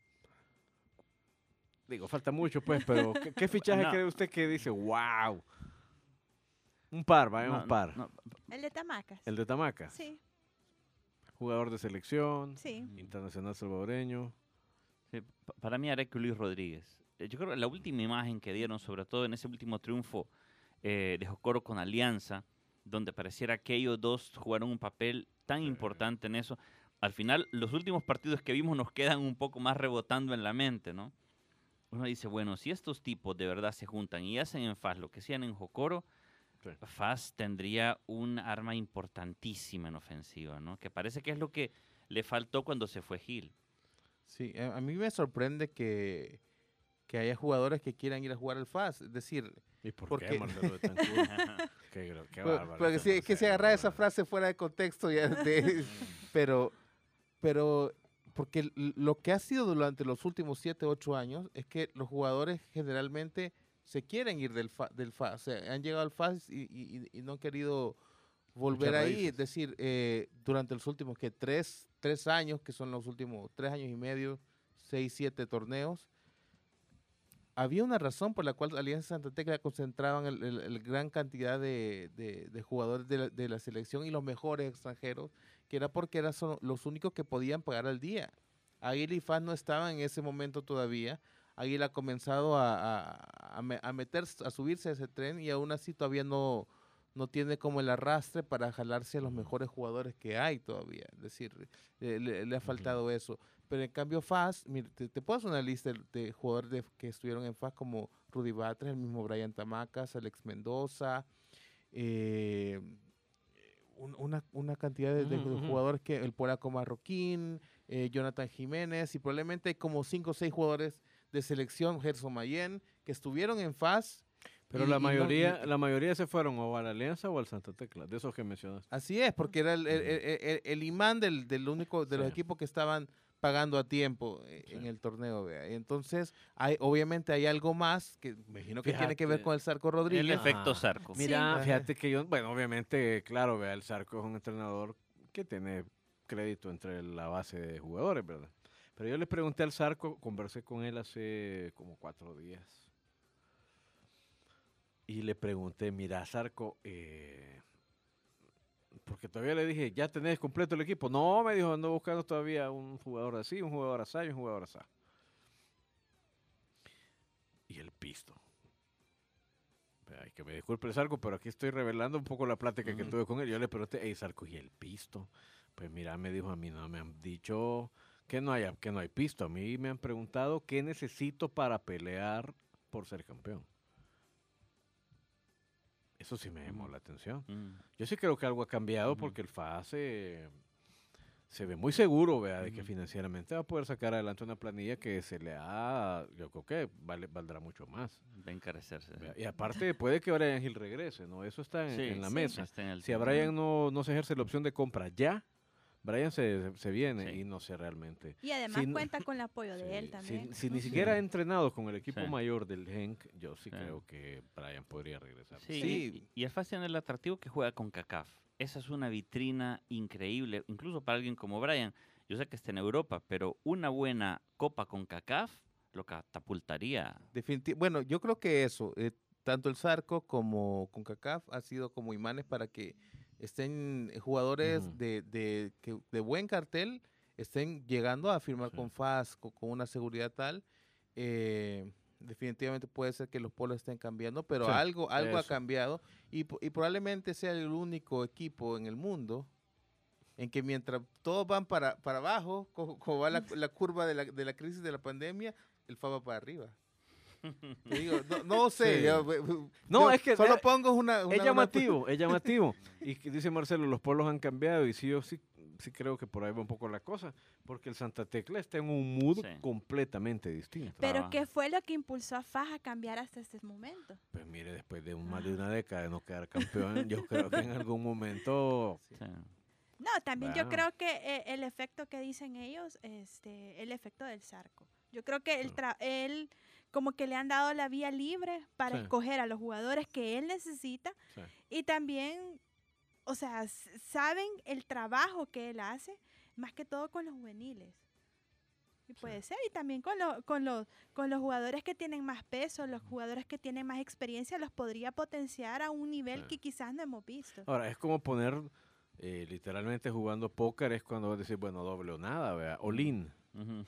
Speaker 3: Digo, falta mucho, pues, pero ¿qué, qué fichaje
Speaker 5: No.
Speaker 3: cree usted que dice, wow? Un par, vaya,
Speaker 5: No,
Speaker 3: un par.
Speaker 5: no,
Speaker 4: El de Tamacas.
Speaker 3: El de Tamacas,
Speaker 4: Sí,
Speaker 3: jugador de selección,
Speaker 4: sí.
Speaker 3: internacional salvadoreño.
Speaker 5: sí, pa- para mí Areco Luis Rodríguez. Eh, Yo creo que la última imagen que dieron, sobre todo en ese último triunfo eh, de Jocoro con Alianza, donde pareciera que ellos dos jugaron un papel tan importante en eso. Al final, los últimos partidos que vimos nos quedan un poco más rebotando en la mente, ¿no? Uno dice, bueno, si estos tipos de verdad se juntan y hacen en F A S lo que hacían en Jocoro,
Speaker 3: Sí.
Speaker 5: F A S tendría un arma importantísima en ofensiva, ¿no? Que parece que es lo que le faltó cuando se fue Gil.
Speaker 6: Sí, a, a mí me sorprende que, que haya jugadores que quieran ir a jugar al F A S. Es decir,
Speaker 3: ¿Y por
Speaker 6: Porque-
Speaker 3: qué Marcelo Betancourt? Qué, gro- qué
Speaker 6: Pues,
Speaker 3: bárbaro
Speaker 6: porque
Speaker 3: este
Speaker 6: si, es que si
Speaker 3: Marcelo,
Speaker 6: agarra esa
Speaker 3: ¿verdad?
Speaker 6: frase fuera de contexto, ya de- pero, pero porque l- lo que ha sido durante los últimos siete, ocho años es que los jugadores generalmente se quieren ir del F A, del F A, o sea, han llegado al F A S y, y- y- y no han querido volver
Speaker 3: Muchas
Speaker 6: ahí,
Speaker 3: raíces.
Speaker 6: es decir, eh, durante los últimos que tres, tres años, que son los últimos tres años y medio, seis, siete torneos, había una razón por la cual Alianza Santa Tecla concentraban el, el- el gran cantidad de, de- de jugadores de la, de la selección y los mejores extranjeros, que era porque eran son los únicos que podían pagar al día. Águila y F A S no estaban en ese momento todavía. Águila ha comenzado a, a, a, me- a meter, a subirse a ese tren y aún así todavía no, no tiene como el arrastre para jalarse a los mejores jugadores que hay todavía. Es decir, le, le- le ha faltado eso. Pero en cambio F A S, mira, te, te puedo hacer una lista de, de jugadores de- que estuvieron en F A S como Rudy Batres, el mismo Brian Tamacas, Alex Mendoza, eh, un- una, una cantidad de, de
Speaker 3: Ujú, ujú.
Speaker 6: jugadores que el polaco Marroquín, eh, Jonathan Jiménez, y probablemente hay como cinco o seis jugadores de selección, Gerson Mayen, que estuvieron en F A S.
Speaker 3: Pero
Speaker 6: y-
Speaker 3: la
Speaker 6: y no-
Speaker 3: mayoría,
Speaker 6: y-
Speaker 3: la mayoría se fueron o a la Alianza o al Santa Tecla, de esos que mencionaste.
Speaker 6: Así es, porque era el, el-
Speaker 3: Ujú.
Speaker 6: el- el- el imán del, del único de los
Speaker 3: Sí.
Speaker 6: equipos que estaban pagando a tiempo eh,
Speaker 3: Sí.
Speaker 6: en el torneo. Vea. Entonces, hay, obviamente hay algo más que me imagino que tiene que ver
Speaker 3: Fíjate.
Speaker 6: con el Zarco
Speaker 5: El
Speaker 6: Rodríguez.
Speaker 5: efecto
Speaker 3: Ajá.
Speaker 5: Zarco.
Speaker 3: Mira,
Speaker 6: Sí.
Speaker 3: fíjate que yo, bueno, obviamente, claro, vea, el Zarco es un entrenador que tiene crédito entre la base de jugadores, ¿verdad? Pero yo le pregunté al Zarco, conversé con él hace como cuatro días. Y le pregunté, mira, Zarco, eh, porque todavía le dije, ¿ya tenés completo el equipo? No, me dijo, ando buscando todavía un jugador así, un jugador así y un jugador así. Y el pisto. Ay, que me disculpe el Zarco, pero aquí estoy revelando un poco la plática que
Speaker 5: Ujú.
Speaker 3: tuve con él. Yo le pregunté, hey Zarco, ¿y el pisto? Pues mira, me dijo a mí, no me han dicho que no, haya, que no hay pisto. A mí me han preguntado qué necesito para pelear por ser campeón. Eso sí me llamó
Speaker 5: Ujú.
Speaker 3: la atención.
Speaker 5: Mm.
Speaker 3: Yo sí creo que algo ha cambiado
Speaker 5: Ujú.
Speaker 3: porque el F A S se, se ve muy seguro, vea, de que
Speaker 5: Ujú.
Speaker 3: financieramente va a poder sacar adelante una planilla que se le ha, yo creo que vale, valdrá mucho más.
Speaker 5: Va a encarecerse.
Speaker 3: Vea, Y aparte puede que Brian Hill regrese, ¿no? Eso está en,
Speaker 5: Sí,
Speaker 3: en la
Speaker 5: sí,
Speaker 3: mesa.
Speaker 5: está en el
Speaker 3: Si a
Speaker 5: tema.
Speaker 3: Brian no, no se ejerce la opción de compra ya, Brian se, se viene
Speaker 5: Sí.
Speaker 3: y no sé realmente.
Speaker 4: Y además
Speaker 3: Si no-
Speaker 4: cuenta con el apoyo de
Speaker 3: Sí,
Speaker 4: él
Speaker 3: si-
Speaker 4: también.
Speaker 3: Si, ni
Speaker 4: Ujú.
Speaker 3: siquiera ha entrenado con el equipo
Speaker 5: Sí.
Speaker 3: mayor del Genk, yo sí,
Speaker 5: Sí.
Speaker 3: creo que Brian podría regresar.
Speaker 5: Sí,
Speaker 6: Sí.
Speaker 5: Y, y el F A S tiene el atractivo que juega con CACAF. Esa es una vitrina increíble, incluso para alguien como Brian. Yo sé que está en Europa, pero una buena copa con CACAF lo catapultaría.
Speaker 6: Definiti- bueno, yo creo que eso, eh, tanto el Zarco como CONCACAF ha sido como imanes para que estén eh, jugadores
Speaker 3: Ujú.
Speaker 6: de, de, que- de buen cartel, estén llegando a firmar
Speaker 3: Sí.
Speaker 6: con F A S co- con, una seguridad tal. eh, definitivamente puede ser que los polos estén cambiando, pero
Speaker 3: Sí,
Speaker 6: algo, algo ha
Speaker 3: eso.
Speaker 6: cambiado y, po- y probablemente sea el único equipo en el mundo en que mientras todos van para, para abajo, co- como va la, la curva de la, de la crisis de la pandemia, el F A va para arriba. Te digo, no, no sé,
Speaker 3: Sí.
Speaker 6: yo- yo
Speaker 3: No, es que
Speaker 6: solo
Speaker 3: eh,
Speaker 6: pongo una, una-
Speaker 3: Es
Speaker 6: una-
Speaker 3: llamativo, es llamativo. Y que dice Marcelo, los polos han cambiado y sí, yo sí, sí creo que por ahí va un poco la cosa, porque el Santa Tecla está en un mood
Speaker 5: Sí.
Speaker 3: completamente distinto.
Speaker 4: Pero
Speaker 5: trabaja.
Speaker 4: ¿qué fue lo que impulsó a F A S a cambiar hasta este momento?
Speaker 3: Pues mire, después de un, más de una década de no quedar campeón, yo creo que en algún momento...
Speaker 5: Sí.
Speaker 4: No, también yo
Speaker 3: Bueno.
Speaker 4: creo que eh, el efecto que dicen ellos, este, el efecto del Zarco. Yo creo que él, tra- él como que le han dado la vía libre para
Speaker 3: Sí.
Speaker 4: escoger a los jugadores que él necesita
Speaker 3: Sí.
Speaker 4: y también, o sea, s- saben el trabajo que él hace, más que todo con los juveniles. Y puede ser, y también con, lo- con, los, con los jugadores que tienen más peso, los jugadores que tienen más experiencia, los podría potenciar a un nivel
Speaker 3: Sí.
Speaker 4: que quizás no hemos visto.
Speaker 3: Ahora, es como poner, eh, literalmente jugando póker, es cuando vas a decir, bueno, doble o nada, ¿verdad? All-in.
Speaker 5: Ujú.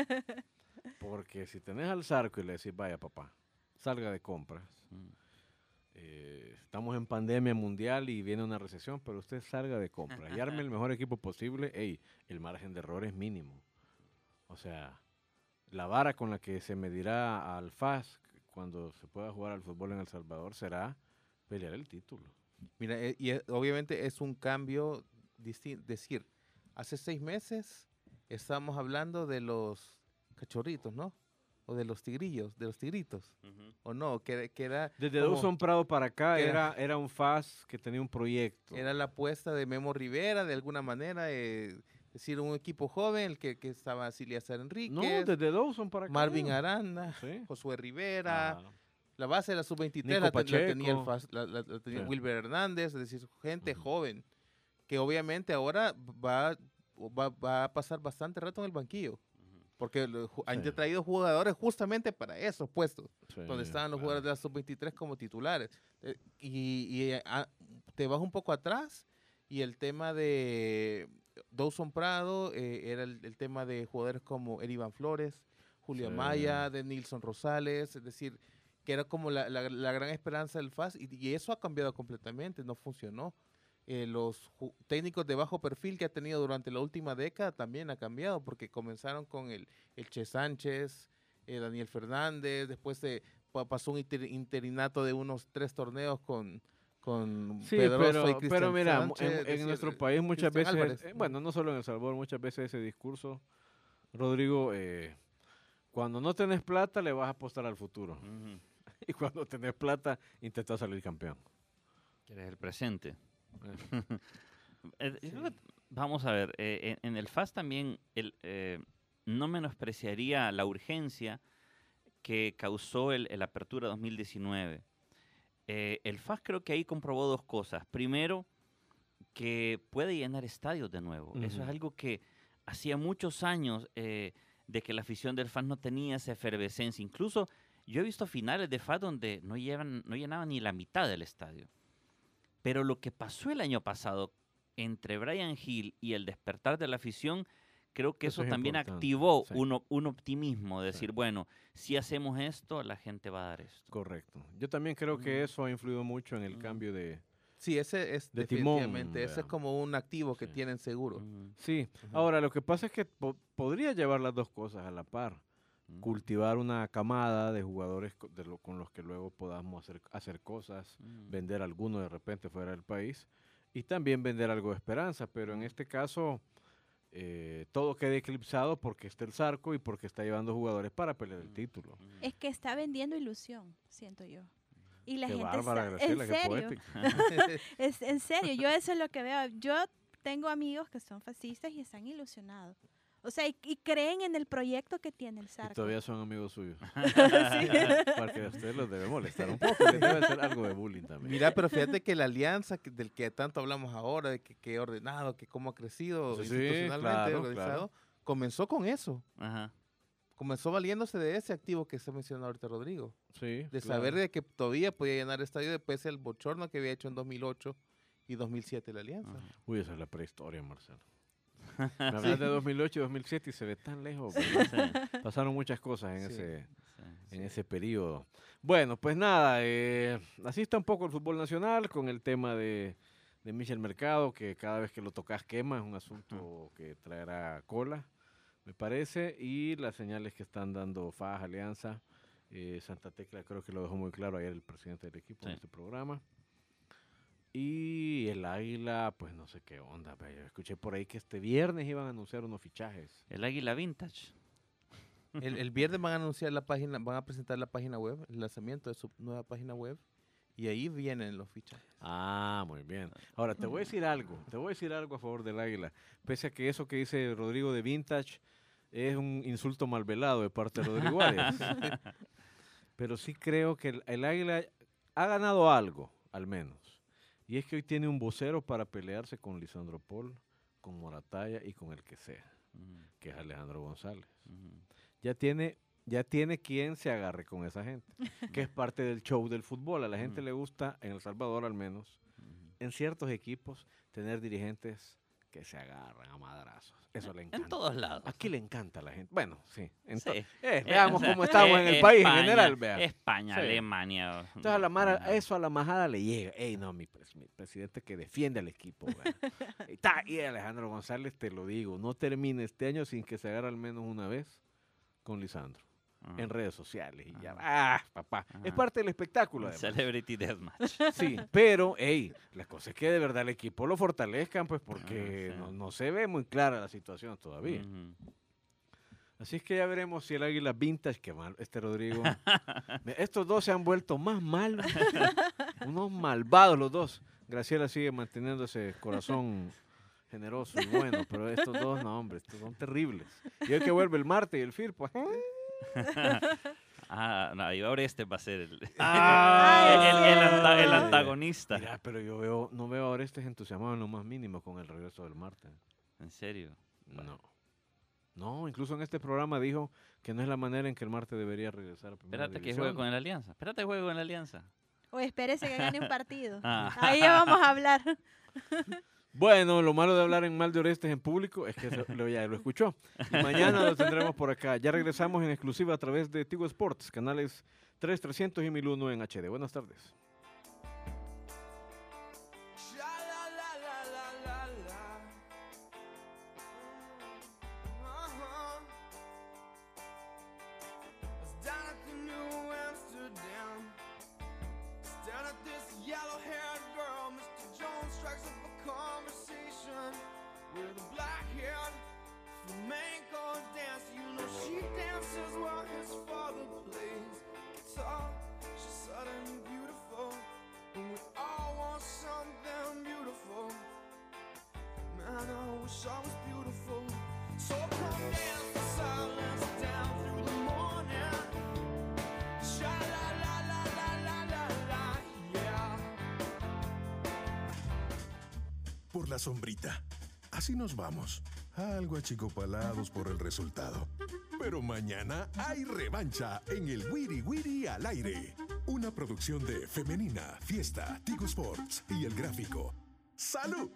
Speaker 3: Porque si tenés al Zarco y le decís, vaya papá, salga de compras.
Speaker 5: Mm.
Speaker 3: eh, estamos en pandemia mundial y viene una recesión, pero usted salga de compras y arme el mejor equipo posible. Ey, el margen de error es mínimo. O sea, la vara con la que se medirá al F A S cuando se pueda jugar al fútbol en El Salvador será pelear el título.
Speaker 6: Mira, eh, y eh, obviamente es un cambio distinto. Decir, hace seis meses estábamos hablando de los cachorritos, ¿no? O de los tigrillos, de los tigritos,
Speaker 5: Ujú.
Speaker 6: o no, que, que era,
Speaker 3: Desde
Speaker 6: como-
Speaker 3: Dawson Prado para acá
Speaker 6: que
Speaker 3: era,
Speaker 6: era-
Speaker 3: era un F A S que tenía un proyecto.
Speaker 6: era la apuesta de Memo Rivera, de alguna manera, eh, es decir, un equipo joven, el que, que estaba Ciliazar
Speaker 3: no,
Speaker 6: Enríquez,
Speaker 3: desde Dawson para acá.
Speaker 6: Marvin Aranda,
Speaker 3: Sí.
Speaker 6: Josué Rivera,
Speaker 3: Ah,
Speaker 6: la base de la sub veintitrés
Speaker 3: Nico
Speaker 6: la, te- la tenía, el
Speaker 3: Pacheco.
Speaker 6: F A S, la, la- la tenía
Speaker 3: Sí.
Speaker 6: Wilber Hernández, es decir, gente
Speaker 3: Ujú.
Speaker 6: joven, que obviamente ahora va, va, va a pasar bastante rato en el banquillo, porque lo- ju- han
Speaker 3: Sí.
Speaker 6: traído jugadores justamente para esos puestos,
Speaker 3: sí,
Speaker 6: donde estaban los
Speaker 3: claro.
Speaker 6: jugadores de la sub veintitrés como titulares. Eh, y y, eh, ah, te vas un poco atrás y el tema de Dawson Prado, eh, era el, el tema de jugadores como Erivan Flores, Julio
Speaker 3: Sí.
Speaker 6: Amaya, de Nilson Rosales, es decir, que era como la, la, la gran esperanza del F A S, y, y eso ha cambiado completamente, no funcionó. Eh, los ju- técnicos de bajo perfil que ha tenido durante la última década también ha cambiado, porque comenzaron con el, el Che Sánchez, eh, Daniel Fernández, después se pa- pasó un inter- interinato de unos tres torneos con, con
Speaker 3: Sí,
Speaker 6: Pedroso y
Speaker 3: pero,
Speaker 6: Cristian
Speaker 3: pero mira, mu-
Speaker 6: Sánchez,
Speaker 3: en,
Speaker 6: es
Speaker 3: en
Speaker 6: decir,
Speaker 3: nuestro país muchas
Speaker 6: Cristian
Speaker 3: veces,
Speaker 6: Álvarez.
Speaker 3: eh, bueno, no solo en El Salvador, muchas veces ese discurso, Rodrigo, eh, cuando no tenés plata le vas a apostar al futuro.
Speaker 5: Ujú.
Speaker 3: Y cuando tenés plata, intentás salir campeón.
Speaker 5: Quieres el presente.
Speaker 3: Eh,
Speaker 5: Eh, yo creo que- Vamos a ver, eh, en, en el F A S también el, eh, no menospreciaría la urgencia que causó el, el Apertura dos mil diecinueve. Eh, el F A S creo que ahí comprobó dos cosas. Primero, que puede llenar estadios de nuevo. Eso es
Speaker 3: Ujú.
Speaker 5: algo que hacía muchos años eh, de que la afición del F A S no tenía esa efervescencia. Incluso yo he visto finales de F A S donde no, llevan, no llenaban ni la mitad del estadio. Pero lo que pasó el año pasado entre Brian Hill y el despertar de la afición, creo que
Speaker 3: Eso
Speaker 5: eso,
Speaker 3: es
Speaker 5: también
Speaker 3: importante,
Speaker 5: activó
Speaker 3: sí.
Speaker 5: un, o- un optimismo de
Speaker 3: Sí.
Speaker 5: decir, bueno, si hacemos esto, la gente va a dar esto.
Speaker 3: Correcto. Yo también creo que
Speaker 5: Mm.
Speaker 3: eso ha influido mucho en el
Speaker 5: Mm.
Speaker 3: cambio de...
Speaker 6: Sí, ese es
Speaker 3: de timón,
Speaker 6: definitivamente, ese es
Speaker 3: veamos.
Speaker 6: como un activo que
Speaker 3: Sí.
Speaker 6: tienen seguro.
Speaker 5: Ujú,
Speaker 3: Sí,
Speaker 6: Ujú.
Speaker 3: ahora lo que pasa es que po- podría llevar las dos cosas a la par.
Speaker 5: ujú,
Speaker 3: Cultivar una camada de jugadores co- de lo- con los que luego podamos hacer, hacer cosas,
Speaker 5: ujú.
Speaker 3: vender alguno de repente fuera del país y también vender algo de esperanza, pero en este caso eh, todo queda eclipsado porque está el Zarco y porque está llevando jugadores para pelear el
Speaker 5: Mm.
Speaker 3: título.
Speaker 5: Ujú.
Speaker 4: Es que está vendiendo ilusión, siento yo. Y la
Speaker 3: Qué
Speaker 4: gente
Speaker 3: bárbara,
Speaker 4: está,
Speaker 3: Graciela,
Speaker 4: en
Speaker 3: qué
Speaker 4: serio,
Speaker 3: poética.
Speaker 4: es en serio, yo eso es lo que veo. Yo tengo amigos que son fascistas y están ilusionados. O sea, y, y creen en el proyecto que tiene el
Speaker 3: Y
Speaker 4: Zarco.
Speaker 3: todavía son amigos suyos.
Speaker 4: Sí.
Speaker 3: Porque a ustedes los debe molestar un poco, les debe hacer algo de bullying también.
Speaker 6: Mira, pero fíjate que la alianza que- del que tanto hablamos ahora, de que, que ordenado, que cómo ha crecido
Speaker 3: Sí, sí,
Speaker 6: institucionalmente
Speaker 3: claro,
Speaker 6: organizado,
Speaker 3: claro.
Speaker 6: comenzó con eso.
Speaker 5: Ajá.
Speaker 6: Comenzó valiéndose de ese activo que se mencionó ahorita Rodrigo.
Speaker 3: Sí,
Speaker 6: De
Speaker 3: claro.
Speaker 6: saber de que todavía podía llenar estadio después del bochorno que había hecho en dos mil ocho y dos mil siete la alianza.
Speaker 5: Ajá.
Speaker 3: Uy, esa es la prehistoria, Marcelo. Me hablas de dos mil ocho y dos mil siete y se ve tan lejos. pero
Speaker 5: Sí,
Speaker 3: Pasaron muchas cosas en,
Speaker 6: Sí.
Speaker 3: ese,
Speaker 5: sí,
Speaker 3: en
Speaker 5: sí.
Speaker 3: ese periodo. Bueno, pues nada, eh, así está un poco el fútbol nacional con el tema de, de Michel Mercado, que cada vez que lo tocas quema, es un asunto que traerá cola, me parece, y las señales que están dando F A S, Alianza, eh, Santa Tecla, creo que lo dejó muy claro ayer el presidente del equipo en
Speaker 5: Sí.
Speaker 3: este programa. Y el Águila, pues no sé qué onda, pero yo escuché por ahí que este viernes iban a anunciar unos fichajes.
Speaker 5: El Águila Vintage.
Speaker 6: El, el viernes van a anunciar la página, van a presentar la página web, el lanzamiento de su nueva página web, y ahí vienen los fichajes.
Speaker 3: Ah, muy bien. Ahora, te voy a decir algo, te voy a decir algo a favor del Águila. Pese a que eso que dice Rodrigo de Vintage es un insulto mal velado de parte de Rodrigo Arias. Pero sí creo que el, el Águila ha ganado algo, al menos. Y es que hoy tiene un vocero para pelearse con Lisandro Paul, con Morataya y con el que sea,
Speaker 5: Ujú,
Speaker 3: que es Alejandro González.
Speaker 5: ujú.
Speaker 3: Ya tiene, ya tiene quien se agarre con esa gente, que es parte del show del fútbol. A la gente
Speaker 5: Ujú.
Speaker 3: le gusta, en El Salvador al menos,
Speaker 5: Ujú.
Speaker 3: en ciertos equipos, tener dirigentes que se agarran a madrazos. Eso le encanta.
Speaker 5: En todos lados.
Speaker 3: Aquí le encanta a la gente. Bueno, sí. en to-
Speaker 5: Sí.
Speaker 3: eh,
Speaker 5: Eh,
Speaker 3: veamos
Speaker 5: o sea,
Speaker 3: cómo estamos
Speaker 5: eh,
Speaker 3: en el país en
Speaker 5: España,
Speaker 3: general. Vea.
Speaker 5: España,
Speaker 3: Sí.
Speaker 5: Alemania.
Speaker 3: Entonces a la mara,
Speaker 5: no.
Speaker 3: eso a la majada le llega. Ey, no, mi, pres- mi presidente que defiende al equipo. vea. y, ta, y Alejandro González, te lo digo, no termine este año sin que se agarre al menos una vez con Lisandro.
Speaker 5: Ajá.
Speaker 3: En redes sociales. Y ya,
Speaker 5: Ajá.
Speaker 3: ah, papá. Es
Speaker 5: Ajá.
Speaker 3: parte del espectáculo. además.
Speaker 5: Celebrity Deathmatch.
Speaker 3: Sí, pero, hey, la cosa es que de verdad el equipo lo fortalezcan, pues porque
Speaker 5: Ah, sí.
Speaker 3: no, no se ve muy clara la situación todavía.
Speaker 5: Ujú.
Speaker 3: Así es que ya veremos si el Águila Vintage, que mal, este Rodrigo, me- estos dos se han vuelto más malos, unos malvados los dos. Graciela sigue manteniendo ese corazón generoso y bueno, pero estos dos, no, hombre, estos son terribles. Y hoy que vuelve el martes y el Firpo.
Speaker 5: Ah, no, y ahora este va a ser el,
Speaker 3: ¡Ah!
Speaker 5: el, el anta- el
Speaker 3: Ay.
Speaker 5: antagonista.
Speaker 3: Mira, pero yo veo, no veo ahora este entusiasmado en lo más mínimo con el regreso del martes.
Speaker 5: En serio.
Speaker 3: No. No, incluso en este programa dijo que no es la manera en que el martes debería regresar a primera
Speaker 5: Espérate que
Speaker 3: división.
Speaker 5: juegue con el Alianza. Espérate que juegue con el Alianza.
Speaker 4: O espérese que gane un partido.
Speaker 5: Ah.
Speaker 4: Ahí ya vamos a hablar.
Speaker 3: Bueno, lo malo de hablar en mal de Orestes en público es que se- lo, ya lo escuchó. Y mañana lo tendremos por acá. Ya regresamos en exclusiva a través de Tigo Sports, canales tres, trescientos y mil uno en H D. Buenas tardes.
Speaker 8: Yellow-haired girl, Mister Jones strikes up a conversation with a black-haired flamenco dancer. You know she dances while his father plays guitar. She's suddenly beautiful, and we all want something beautiful. Man, I wish I was beautiful. So come dance the silence down through the morning. Sha-la-la-la-la-la-la-la, yeah.
Speaker 1: Por la sombrita. Así nos vamos. Algo achicopalados por el resultado. Pero mañana hay revancha en el Wiri Wiri al aire. Una producción de Femenina, Fiesta, Tigo Sports y El Gráfico. ¡Salud!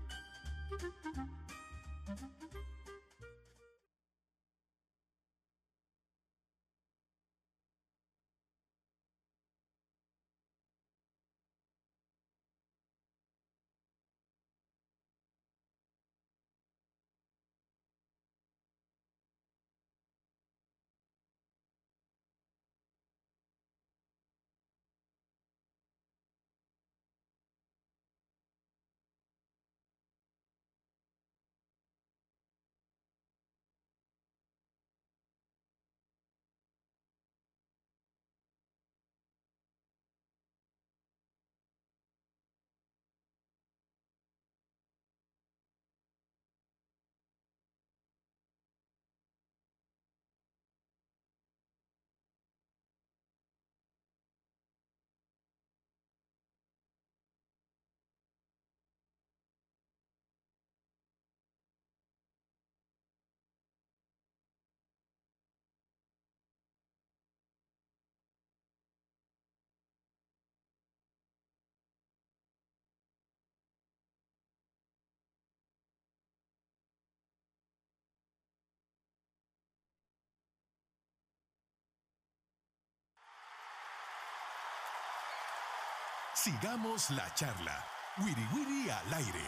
Speaker 1: Sigamos la charla. Wiri Wiri al aire.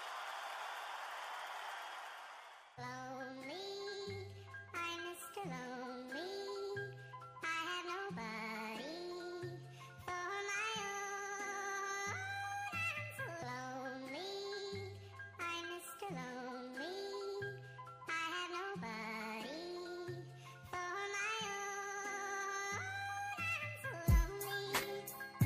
Speaker 9: Lonely, I'm Mister Lonely. I have nobody for my own. I'm so lonely, I'm Mister Lonely. I have nobody for my own. I'm so lonely.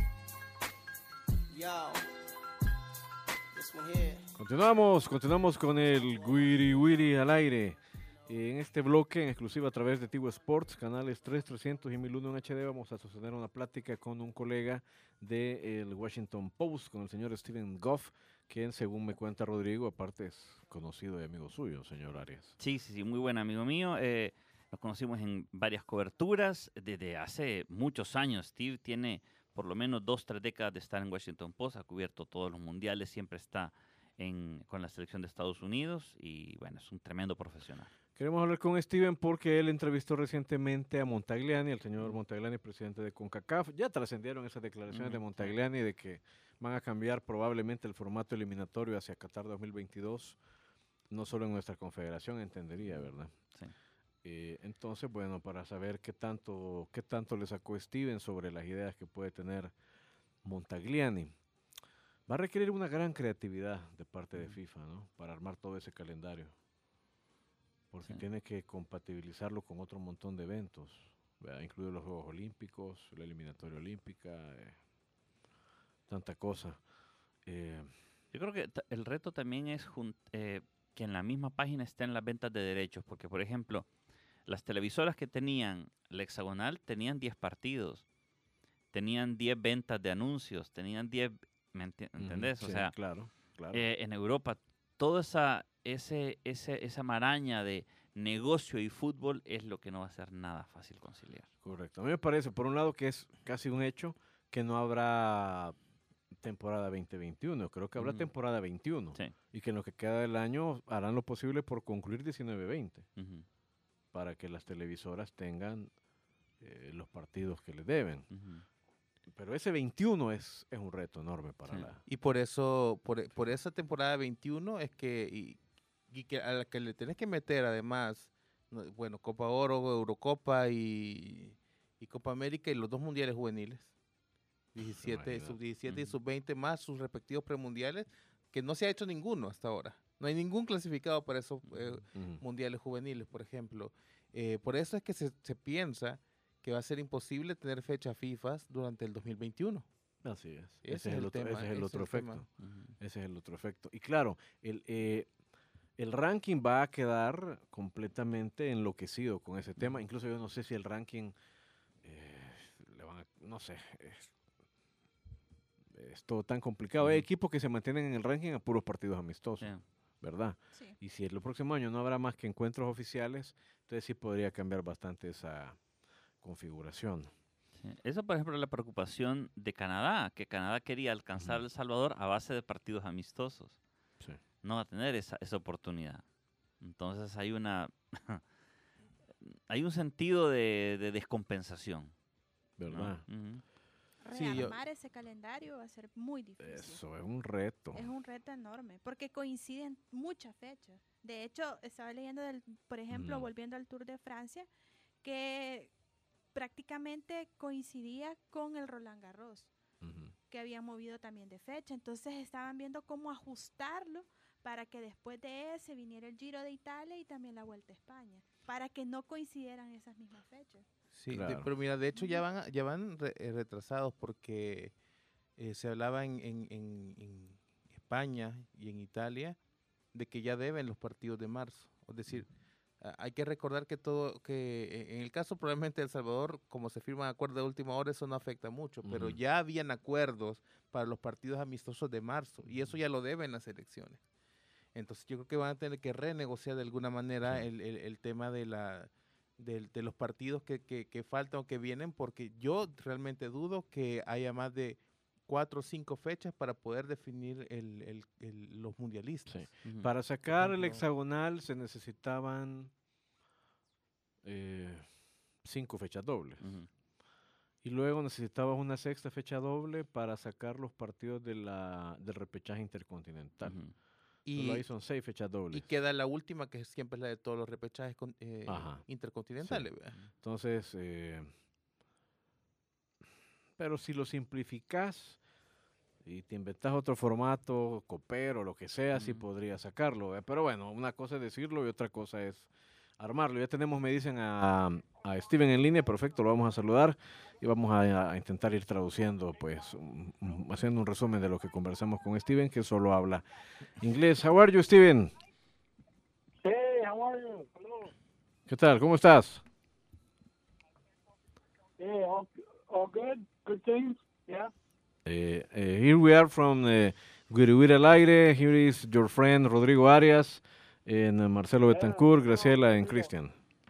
Speaker 8: Yo, this one here.
Speaker 3: Continuamos, continuamos con el Wiri Wiri al aire. En este bloque, en exclusiva a través de Tigo Sports, canales tres, trescientos y mil uno en H D, vamos a sostener una plática con un colega del Washington Post, con el señor Steven Goff, quien, según me cuenta Rodrigo, aparte es conocido y amigo suyo, señor Arias.
Speaker 5: Sí, sí, sí, muy buen amigo mío. Eh, nos conocimos en varias coberturas desde hace muchos años. Steve tiene por lo menos dos, tres décadas de estar en Washington Post, ha cubierto todos los mundiales, siempre está en, con la selección de Estados Unidos y bueno, es un tremendo profesional.
Speaker 3: Queremos hablar con Steven porque él entrevistó recientemente a Montagliani, el señor Montagliani, presidente de CONCACAF. Ya trascendieron esas declaraciones
Speaker 5: Mm,
Speaker 3: de Montagliani de que van a cambiar probablemente el formato eliminatorio hacia Qatar dos mil veintidós, no solo en nuestra confederación, entendería, ¿verdad?
Speaker 5: Sí.
Speaker 3: Eh, entonces, bueno, para saber qué tanto, qué tanto le sacó Steven sobre las ideas que puede tener Montagliani. Va a requerir una gran creatividad de parte de FIFA, ¿no? Para armar todo ese calendario. Porque
Speaker 5: Sí.
Speaker 3: tiene que compatibilizarlo con otro montón de eventos, ¿verdad? Incluidos los Juegos Olímpicos, la eliminatoria olímpica, eh, tanta cosa. Eh,
Speaker 5: Yo creo que ta- el reto también es jun- eh, que en la misma página estén las ventas de derechos, porque por ejemplo, las televisoras que tenían la hexagonal tenían diez partidos, tenían diez ventas de anuncios, tenían diez, ¿me enti-
Speaker 3: ujú,
Speaker 5: entendés? O
Speaker 3: sí,
Speaker 5: sea,
Speaker 3: claro, claro.
Speaker 5: eh, en Europa, toda esa, ese, ese, esa maraña de negocio y fútbol es lo que no va a ser nada fácil conciliar.
Speaker 3: Correcto. A mí me parece, por un lado, que es casi un hecho que no habrá temporada veinte veintiuno. Creo que habrá
Speaker 5: Ujú.
Speaker 3: temporada veintiuno.
Speaker 5: Sí.
Speaker 3: Y que en lo que queda del año harán lo posible por concluir diecinueve veinte.
Speaker 5: Ujú,
Speaker 3: Para que las televisoras tengan eh, los partidos que les deben.
Speaker 5: ujú.
Speaker 3: Pero ese veintiuno es, es un reto enorme para
Speaker 5: Sí.
Speaker 3: la...
Speaker 6: Y por eso, por, e- por esa temporada veintiuno es que, y, y que a la que le tenés que meter además, no, bueno, Copa Oro, Eurocopa y, y Copa América y los dos mundiales juveniles. diecisiete,
Speaker 3: Imagínate.
Speaker 6: sub diecisiete y
Speaker 5: Ujú.
Speaker 6: sub veinte más sus respectivos premundiales, que no se ha hecho ninguno hasta ahora. No hay ningún clasificado para esos eh,
Speaker 3: Ujú.
Speaker 6: mundiales juveniles, por ejemplo. Eh, por eso es que se, se piensa que va a ser imposible tener fecha FIFA durante el dos mil veintiuno.
Speaker 3: Así es.
Speaker 6: Ese
Speaker 3: Ese
Speaker 6: es
Speaker 3: es el
Speaker 6: el
Speaker 3: otro,
Speaker 6: tema,
Speaker 3: ese es el
Speaker 6: ese
Speaker 3: otro
Speaker 6: es el tema.
Speaker 3: efecto.
Speaker 5: Ujú.
Speaker 3: Ese es el otro efecto. Y claro, el, eh, el ranking va a quedar completamente enloquecido con ese tema.
Speaker 6: Ujú.
Speaker 3: Incluso yo no sé si el ranking, eh, le van a- no sé, es, es todo tan complicado. Hay
Speaker 5: Ujú.
Speaker 3: equipos que se mantienen en el ranking a puros partidos amistosos,
Speaker 5: Sí.
Speaker 3: ¿verdad?
Speaker 4: Sí.
Speaker 3: Y si el próximo año no habrá más que encuentros oficiales, entonces sí podría cambiar bastante esa configuración.
Speaker 5: Sí. Esa, por ejemplo, es la preocupación de Canadá, que Canadá quería alcanzar
Speaker 3: Ujú.
Speaker 5: a El Salvador a base de partidos amistosos.
Speaker 3: Sí.
Speaker 5: No va a tener esa, esa oportunidad. Entonces hay una hay un sentido de, de descompensación, ¿no?
Speaker 3: ¿Verdad?
Speaker 5: Ujú.
Speaker 6: Sí, yo-
Speaker 4: Rearmar ese calendario va a ser muy difícil.
Speaker 3: Eso es un reto.
Speaker 4: Es un reto enorme, porque coinciden muchas fechas. De hecho, estaba leyendo, del, por ejemplo,
Speaker 3: Mm.
Speaker 4: volviendo al Tour de Francia, que prácticamente coincidía con el Roland Garros,
Speaker 3: Ujú.
Speaker 4: que había movido también de fecha. Entonces estaban viendo cómo ajustarlo para que después de ese viniera el Giro de Italia y también la Vuelta a España, para que no coincidieran esas mismas fechas.
Speaker 6: Sí, de-
Speaker 3: Claro.
Speaker 6: pero mira, de hecho ya van, a- ya van re- eh, retrasados porque eh, se hablaba en, en- en- en España y en Italia de que ya deben los partidos de marzo. Es decir, a- hay que recordar que todo, que eh, en el caso probablemente de El Salvador, como se firman acuerdos de última hora, eso no afecta mucho, pero
Speaker 3: Ujú.
Speaker 6: ya habían acuerdos para los partidos amistosos de marzo y eso ya lo deben las elecciones. Entonces yo creo que van a tener que renegociar de alguna manera
Speaker 3: Sí.
Speaker 6: el, el- el tema de la del- de, los partidos que, que, que faltan o que vienen, porque yo realmente dudo que haya más de cuatro o cinco fechas para poder definir el, el- el- los mundialistas.
Speaker 3: Sí.
Speaker 5: Ujú.
Speaker 3: Para sacar el
Speaker 6: ejemplo-
Speaker 3: hexagonal se necesitaban eh, cinco fechas dobles.
Speaker 5: Ujú.
Speaker 3: Y luego necesitabas una sexta fecha doble para sacar los partidos de la, del repechaje intercontinental.
Speaker 5: Ujú.
Speaker 3: Solo
Speaker 6: Y,
Speaker 3: ahí son seis fechas
Speaker 6: y
Speaker 3: dobles.
Speaker 6: queda la última, que siempre es la de todos los repechajes con- eh,
Speaker 3: Ajá.
Speaker 6: intercontinentales. ¿verdad?
Speaker 3: Entonces, eh, pero si lo simplificas y te inventas otro formato, copero, lo que sea, sí
Speaker 5: Ujú.
Speaker 3: podrías sacarlo. ¿verdad? Pero bueno, una cosa es decirlo y otra cosa es armarlo. Ya tenemos, me dicen, a, a Steven en línea, perfecto, lo vamos a saludar y vamos a, a intentar ir traduciendo, pues, un- un- haciendo un resumen de lo que conversamos con Steven, que solo habla inglés. How are you, Steven?
Speaker 7: Hey, how are you? Hello.
Speaker 3: ¿Qué tal? ¿Cómo estás?
Speaker 7: Hey, all, all good? Good things? Yeah?
Speaker 3: Eh, eh, here we are from uh, Guirihuira al Aire. Here is your friend Rodrigo Arias and uh, Marcelo
Speaker 7: Yeah,
Speaker 3: Betancourt,
Speaker 7: hello,
Speaker 3: Graciela and
Speaker 7: Rodrigo.
Speaker 3: Cristian.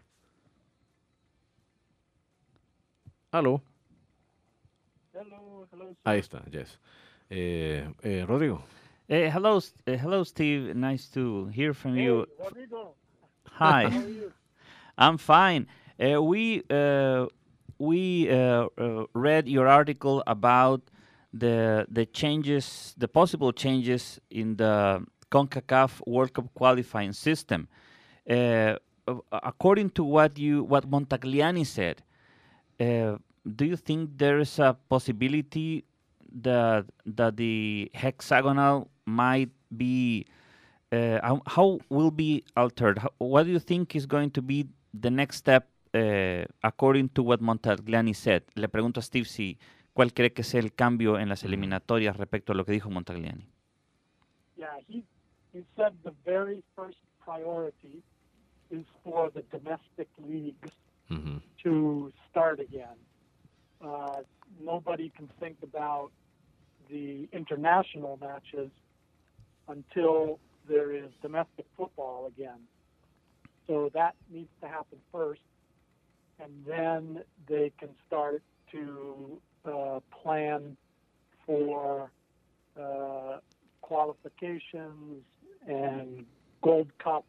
Speaker 3: Aló,
Speaker 7: Hello, hello.
Speaker 3: ahí está, yes. Eh, eh, Rodrigo,
Speaker 5: Eh, hello, S- eh, hello, Steve. Nice to hear from
Speaker 7: Hey,
Speaker 5: you.
Speaker 7: Rodrigo,
Speaker 5: Hi.
Speaker 7: how are you?
Speaker 5: I'm fine. Uh, we uh, we uh, uh, read your article about the the changes, the possible changes in the CONCACAF World Cup qualifying system. Uh, uh, according to what you what Montagliani said, uh, do you think there is a possibility that that the hexagonal might be uh, how, how will be altered? How, what do you think is going to be the next step uh, according to what Montagliani said? Le pregunto a Steve si cuál cree que sea el cambio en las
Speaker 3: Ujú.
Speaker 5: eliminatorias respecto a lo que dijo Montagliani.
Speaker 7: Yeah, he, he said the very first priority is for the domestic leagues
Speaker 3: ujú,
Speaker 7: to start again. Uh, nobody can think about the international matches until there is domestic football again. So that needs to happen first, and then they can start to uh, plan for
Speaker 10: uh, qualifications and Gold Cup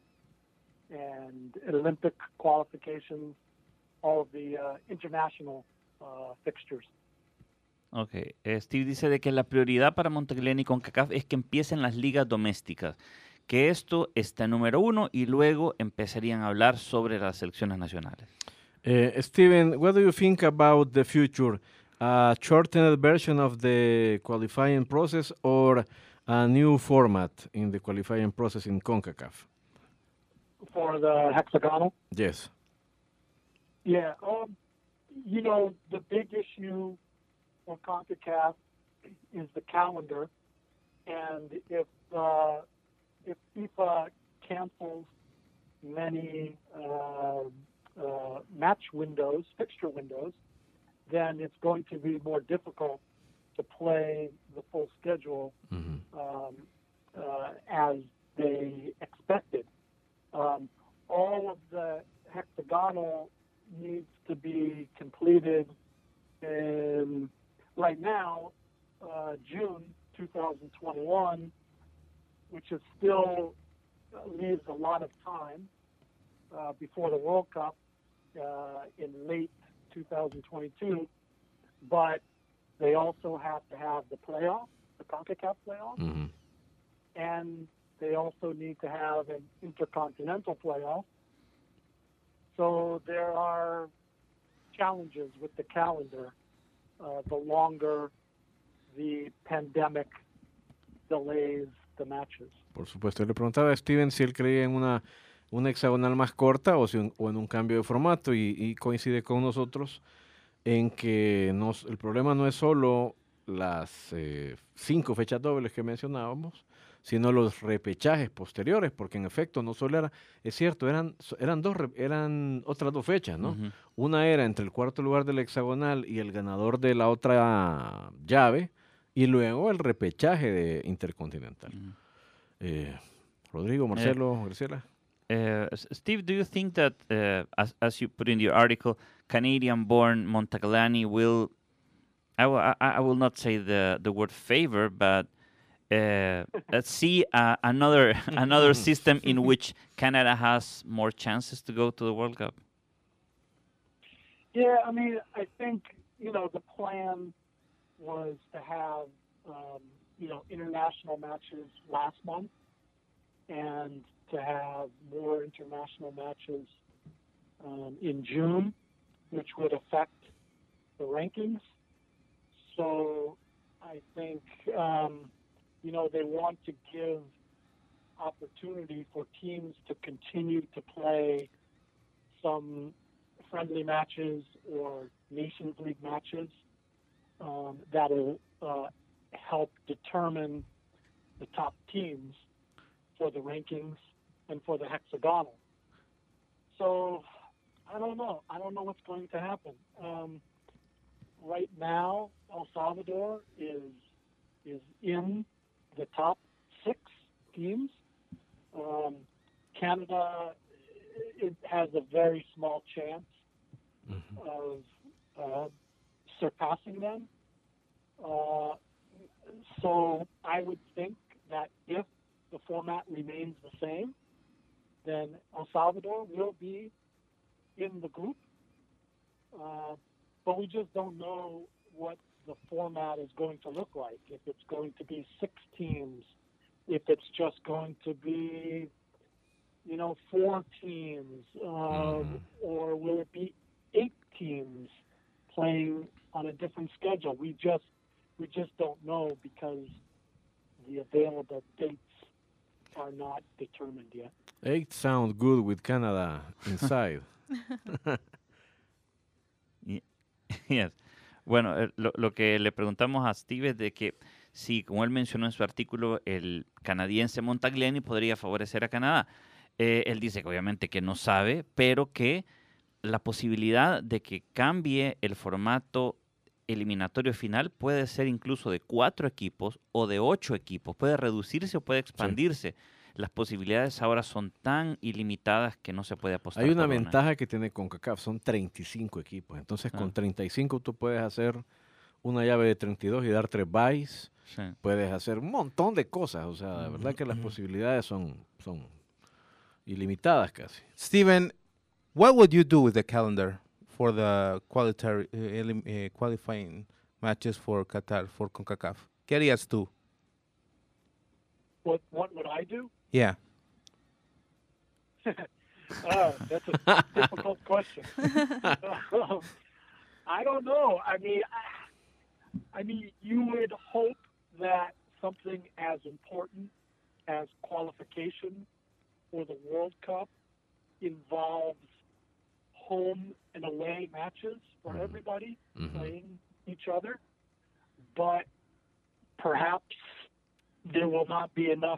Speaker 10: and Olympic qualifications, all of the uh, international uh, fixtures.
Speaker 5: Ok, eh, Steve dice de que la prioridad para Montegleni y CONCACAF es que empiecen las ligas domésticas, que esto está en número uno y luego empezarían a hablar sobre las selecciones nacionales.
Speaker 3: Uh, Steven, what do you think about the future? A shortened version of the qualifying process or a new format in the qualifying process in CONCACAF?
Speaker 10: For the hexagonal?
Speaker 3: Yes.
Speaker 10: Yeah, um, you know, the big issue for CONCACAF is the calendar, and if uh, if FIFA cancels many uh, uh, match windows, fixture windows, then it's going to be more difficult to play the full schedule
Speaker 3: Mhm.
Speaker 10: um, uh, as they expected. Um, all of the hexagonal needs to be completed in, right now, uh, June twenty twenty-one, which is still uh, leaves a lot of time uh, before the World Cup uh, in late twenty twenty-two, but they also have to have the playoff, the CONCACAF playoff,
Speaker 3: Mhm.
Speaker 10: and they also need to have an intercontinental playoff. So there are challenges with the calendar uh, the longer the pandemic delays the matches.
Speaker 3: Por supuesto, yo le preguntaba a Steven si él creía en una, una hexagonal más corta o, si un- o en un cambio de formato y, y coincide con nosotros en que nos, el problema no es solo las eh, cinco fechas dobles que mencionábamos, sino los repechajes posteriores, porque en efecto no solo era, es cierto, eran, so- eran, dos, re- eran otras dos fechas, ¿no?
Speaker 5: Ujú.
Speaker 3: Una era entre el cuarto lugar del hexagonal y el ganador de la otra llave, y luego el repechaje de intercontinental.
Speaker 5: Ujú.
Speaker 3: Eh, Rodrigo, Marcelo, Graciela.
Speaker 5: Uh, S- Steve, do you think that, uh, as, as you put in your article, Canadian-born Montaglani will, I will, I, I will not say the, the word favor, but uh, let's see uh, another another system in which Canada has more chances to go to the World Cup?
Speaker 10: Yeah, I mean, I think, you know, the plan was to have, um, you know, international matches last month and to have more international matches um, in June, which would affect the rankings. So I think, um, you know, they want to give opportunity for teams to continue to play some friendly matches or Nations League matches um, that will uh, help determine the top teams for the rankings and for the hexagonal. So I don't know. I don't know what's going to happen. Um, right now, El Salvador is is in the top six teams. Um, Canada, it has a very small chance of uh, surpassing them. Uh, so I would think that if the format remains the same, then El Salvador will be in the group. Uh, but we just don't know what the format is going to look like. If it's going to be six teams, if it's just going to be, you know, four teams, um, or will it be eight teams playing on a different schedule? We just we just don't know because the available dates are not determined yet.
Speaker 3: Eight sound good with Canada inside.
Speaker 5: Yes. Bueno, eh, lo, lo que le preguntamos a Steve es de que si, como él mencionó en su artículo, el canadiense Montagleni podría favorecer a Canadá. Eh, él dice que obviamente que no sabe, pero que la posibilidad de que cambie el formato eliminatorio final puede ser incluso de cuatro equipos o de ocho equipos. Puede reducirse o puede expandirse. Las posibilidades ahora son tan ilimitadas que no se puede apostar.
Speaker 3: Hay una
Speaker 5: por
Speaker 3: ventaja que tiene CONCACAF, son treinta y cinco equipos. Entonces,
Speaker 5: Ah.
Speaker 3: con treinta y cinco tú puedes hacer una llave de treinta y dos y dar tres byes.
Speaker 5: Sí.
Speaker 3: puedes hacer un montón de cosas. O sea, la verdad que las posibilidades son, son ilimitadas casi.
Speaker 6: Steven, what would you do with the calendar for the qualita- uh, elim- uh, qualifying matches for Qatar, for CONCACAF? ¿Qué harías tú?
Speaker 10: What what would I do?
Speaker 6: Yeah.
Speaker 10: Uh, that's a difficult question. Um, I don't know. I mean, I, I mean, you would hope that something as important as qualification for the World Cup involves home and away matches for everybody
Speaker 3: Mhm.
Speaker 10: playing each other, but perhaps there will not be enough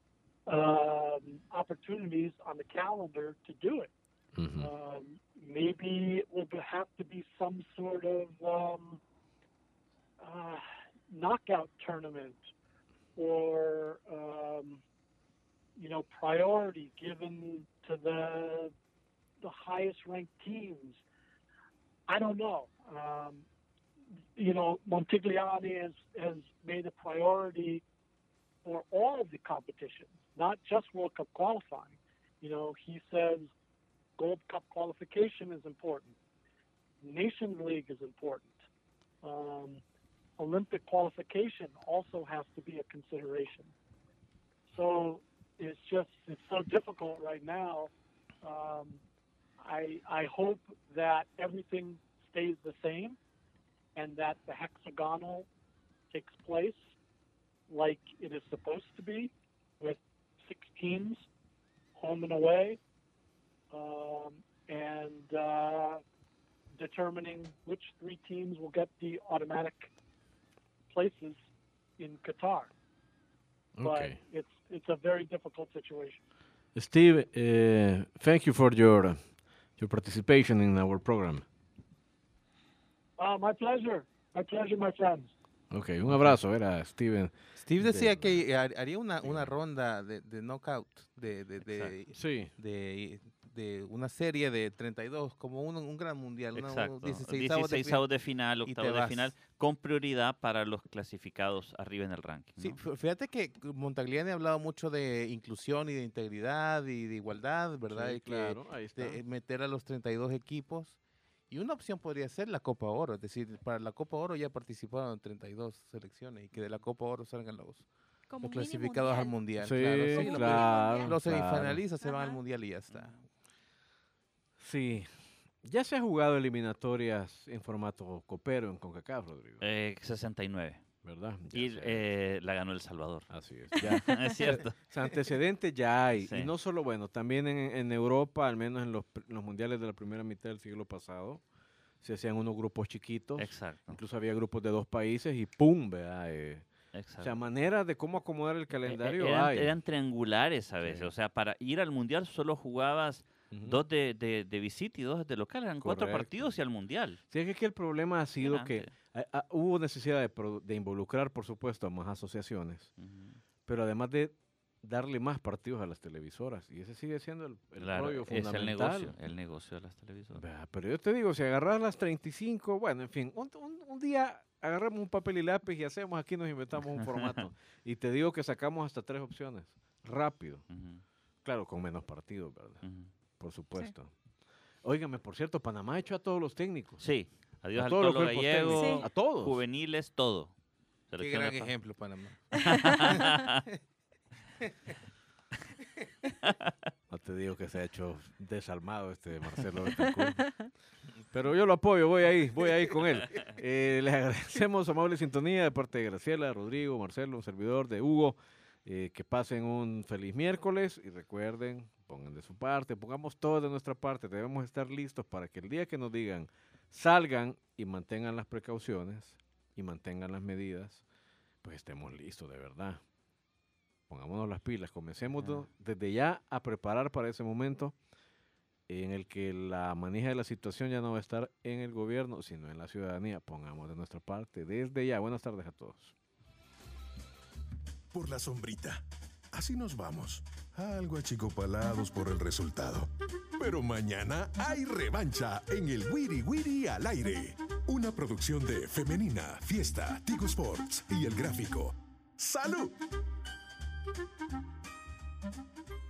Speaker 10: um, opportunities on the calendar to do it.
Speaker 3: Ujú.
Speaker 10: Um, maybe it will be- have to be some sort of um, uh, knockout tournament, or um, you know, priority given to the the highest ranked teams. I don't know. Um, you know, Montigliani has has made a priority for all of the competitions, not just World Cup qualifying. You know, he says Gold Cup qualification is important. Nations League is important. Um, Olympic qualification also has to be a consideration. So it's just, it's so difficult right now. Um, I, I hope that everything stays the same and that the hexagonal takes place like it is supposed to be, with six teams, home and away, um, and uh, determining which three teams will get the automatic places in Qatar. But
Speaker 3: Okay.
Speaker 10: it's it's a very difficult situation.
Speaker 3: Steve, uh, thank you for your uh, your participation in our program.
Speaker 10: Uh, my pleasure. My pleasure, my friends.
Speaker 3: Okay, un abrazo, era Steven.
Speaker 6: Steve
Speaker 3: de-
Speaker 6: decía que har- haría una, una ronda de, de knockout, de, de, de,
Speaker 3: Sí.
Speaker 6: de, de una serie de treinta y dos, como un, un gran mundial, una-
Speaker 5: Exacto.
Speaker 6: unos dieciseisavos de
Speaker 5: dieciséisavos
Speaker 6: fin-
Speaker 5: de final,
Speaker 6: y te
Speaker 5: octavos de
Speaker 6: vas.
Speaker 5: final, con prioridad para los clasificados arriba en el ranking.
Speaker 6: Sí,
Speaker 5: ¿no?
Speaker 6: f- fíjate que Montagliani ha hablado mucho de inclusión y de integridad y de igualdad, ¿verdad?
Speaker 3: Sí,
Speaker 6: Y que
Speaker 3: claro, ahí está.
Speaker 6: de meter a los treinta y dos equipos. Y una opción podría ser la Copa Oro, es decir, para la Copa Oro ya participaron treinta y dos selecciones y que de la Copa Oro salgan los,
Speaker 4: Como
Speaker 6: los
Speaker 4: un mini
Speaker 6: clasificados al
Speaker 4: mundial.
Speaker 6: Mundial.
Speaker 3: Sí,
Speaker 6: claro, sí,
Speaker 3: claro,
Speaker 6: los
Speaker 3: claro.
Speaker 6: semifinalistas se van al
Speaker 4: Ajá.
Speaker 6: Mundial y ya está.
Speaker 3: Sí. Ya se ha jugado eliminatorias en formato copero en CONCACAF, Rodrigo,
Speaker 5: Eh, sesenta y nueve.
Speaker 3: ¿verdad? Ya
Speaker 5: Y
Speaker 3: se-
Speaker 5: eh, la ganó El Salvador.
Speaker 3: Así es. Ya.
Speaker 5: Es cierto.
Speaker 3: O sea, antecedentes ya hay.
Speaker 5: Sí.
Speaker 3: Y no solo, bueno, también en, en Europa, al menos en los, pr- los mundiales de la primera mitad del siglo pasado, se hacían unos grupos chiquitos.
Speaker 5: Exacto.
Speaker 3: Incluso había grupos de dos países y ¡pum! ¿Verdad? Eh,
Speaker 5: Exacto.
Speaker 3: o sea, maneras de cómo acomodar el
Speaker 5: Eh, eh,
Speaker 3: calendario
Speaker 5: eran,
Speaker 3: hay.
Speaker 5: eran triangulares a veces.
Speaker 3: Sí.
Speaker 5: O sea, para ir al mundial solo jugabas
Speaker 3: Ujú.
Speaker 5: dos de, de, de visita y dos de local. Eran cuatro
Speaker 3: Correcto.
Speaker 5: partidos y al mundial.
Speaker 3: Sí, es que aquí el problema ha sido que
Speaker 5: Grande.
Speaker 3: ah, ah, hubo necesidad de, produ- de involucrar, por supuesto, a más asociaciones,
Speaker 5: Ujú.
Speaker 3: pero además de darle más partidos a las televisoras. Y ese sigue siendo el, el
Speaker 5: Claro,
Speaker 3: rollo
Speaker 5: es el
Speaker 3: fundamental.
Speaker 5: negocio, el negocio de las televisoras.
Speaker 3: Vea, pero yo te digo, si agarras las treinta y cinco, bueno, en fin, un, un- un día agarramos un papel y lápiz y hacemos aquí, nos inventamos un formato. Y te digo que sacamos hasta tres opciones, rápido.
Speaker 5: Ujú,
Speaker 3: Claro, con menos partidos, ¿verdad?
Speaker 5: ujú.
Speaker 3: Por supuesto. Óigame, por cierto, Panamá ha hecho a todos los técnicos.
Speaker 5: Sí, adiós
Speaker 3: A
Speaker 5: al
Speaker 3: todos los
Speaker 5: Tolo
Speaker 3: cuerpos
Speaker 5: Gallego,
Speaker 3: técnicos. A todos.
Speaker 5: juveniles, todo.
Speaker 6: Qué
Speaker 5: Selección
Speaker 6: gran
Speaker 5: de pa-
Speaker 6: ejemplo, Panamá.
Speaker 3: No te digo que se ha hecho desalmado este Marcelo Betancourt. Pero yo lo apoyo, voy ahí, voy ahí con él. Eh, les agradecemos su amable sintonía de parte de Graciela, Rodrigo, Marcelo, un servidor de Hugo. Eh, que pasen un feliz miércoles y recuerden, pongan de su parte, pongamos todo de nuestra parte. Debemos estar listos para que el día que nos digan salgan y mantengan las precauciones y mantengan las medidas, pues estemos listos de verdad. Pongámonos las pilas, comencemos do- desde ya a preparar para ese momento en el que la maneja de la situación ya no va a estar en el gobierno, sino en la ciudadanía. Pongamos de nuestra parte desde ya. Buenas tardes a todos.
Speaker 1: Por la sombrita. Así nos vamos. Algo achicopalados por el resultado. Pero mañana hay revancha en el Wiri Wiri al aire. Una producción de Femenina, Fiesta, Tigo Sports y El Gráfico. ¡Salud!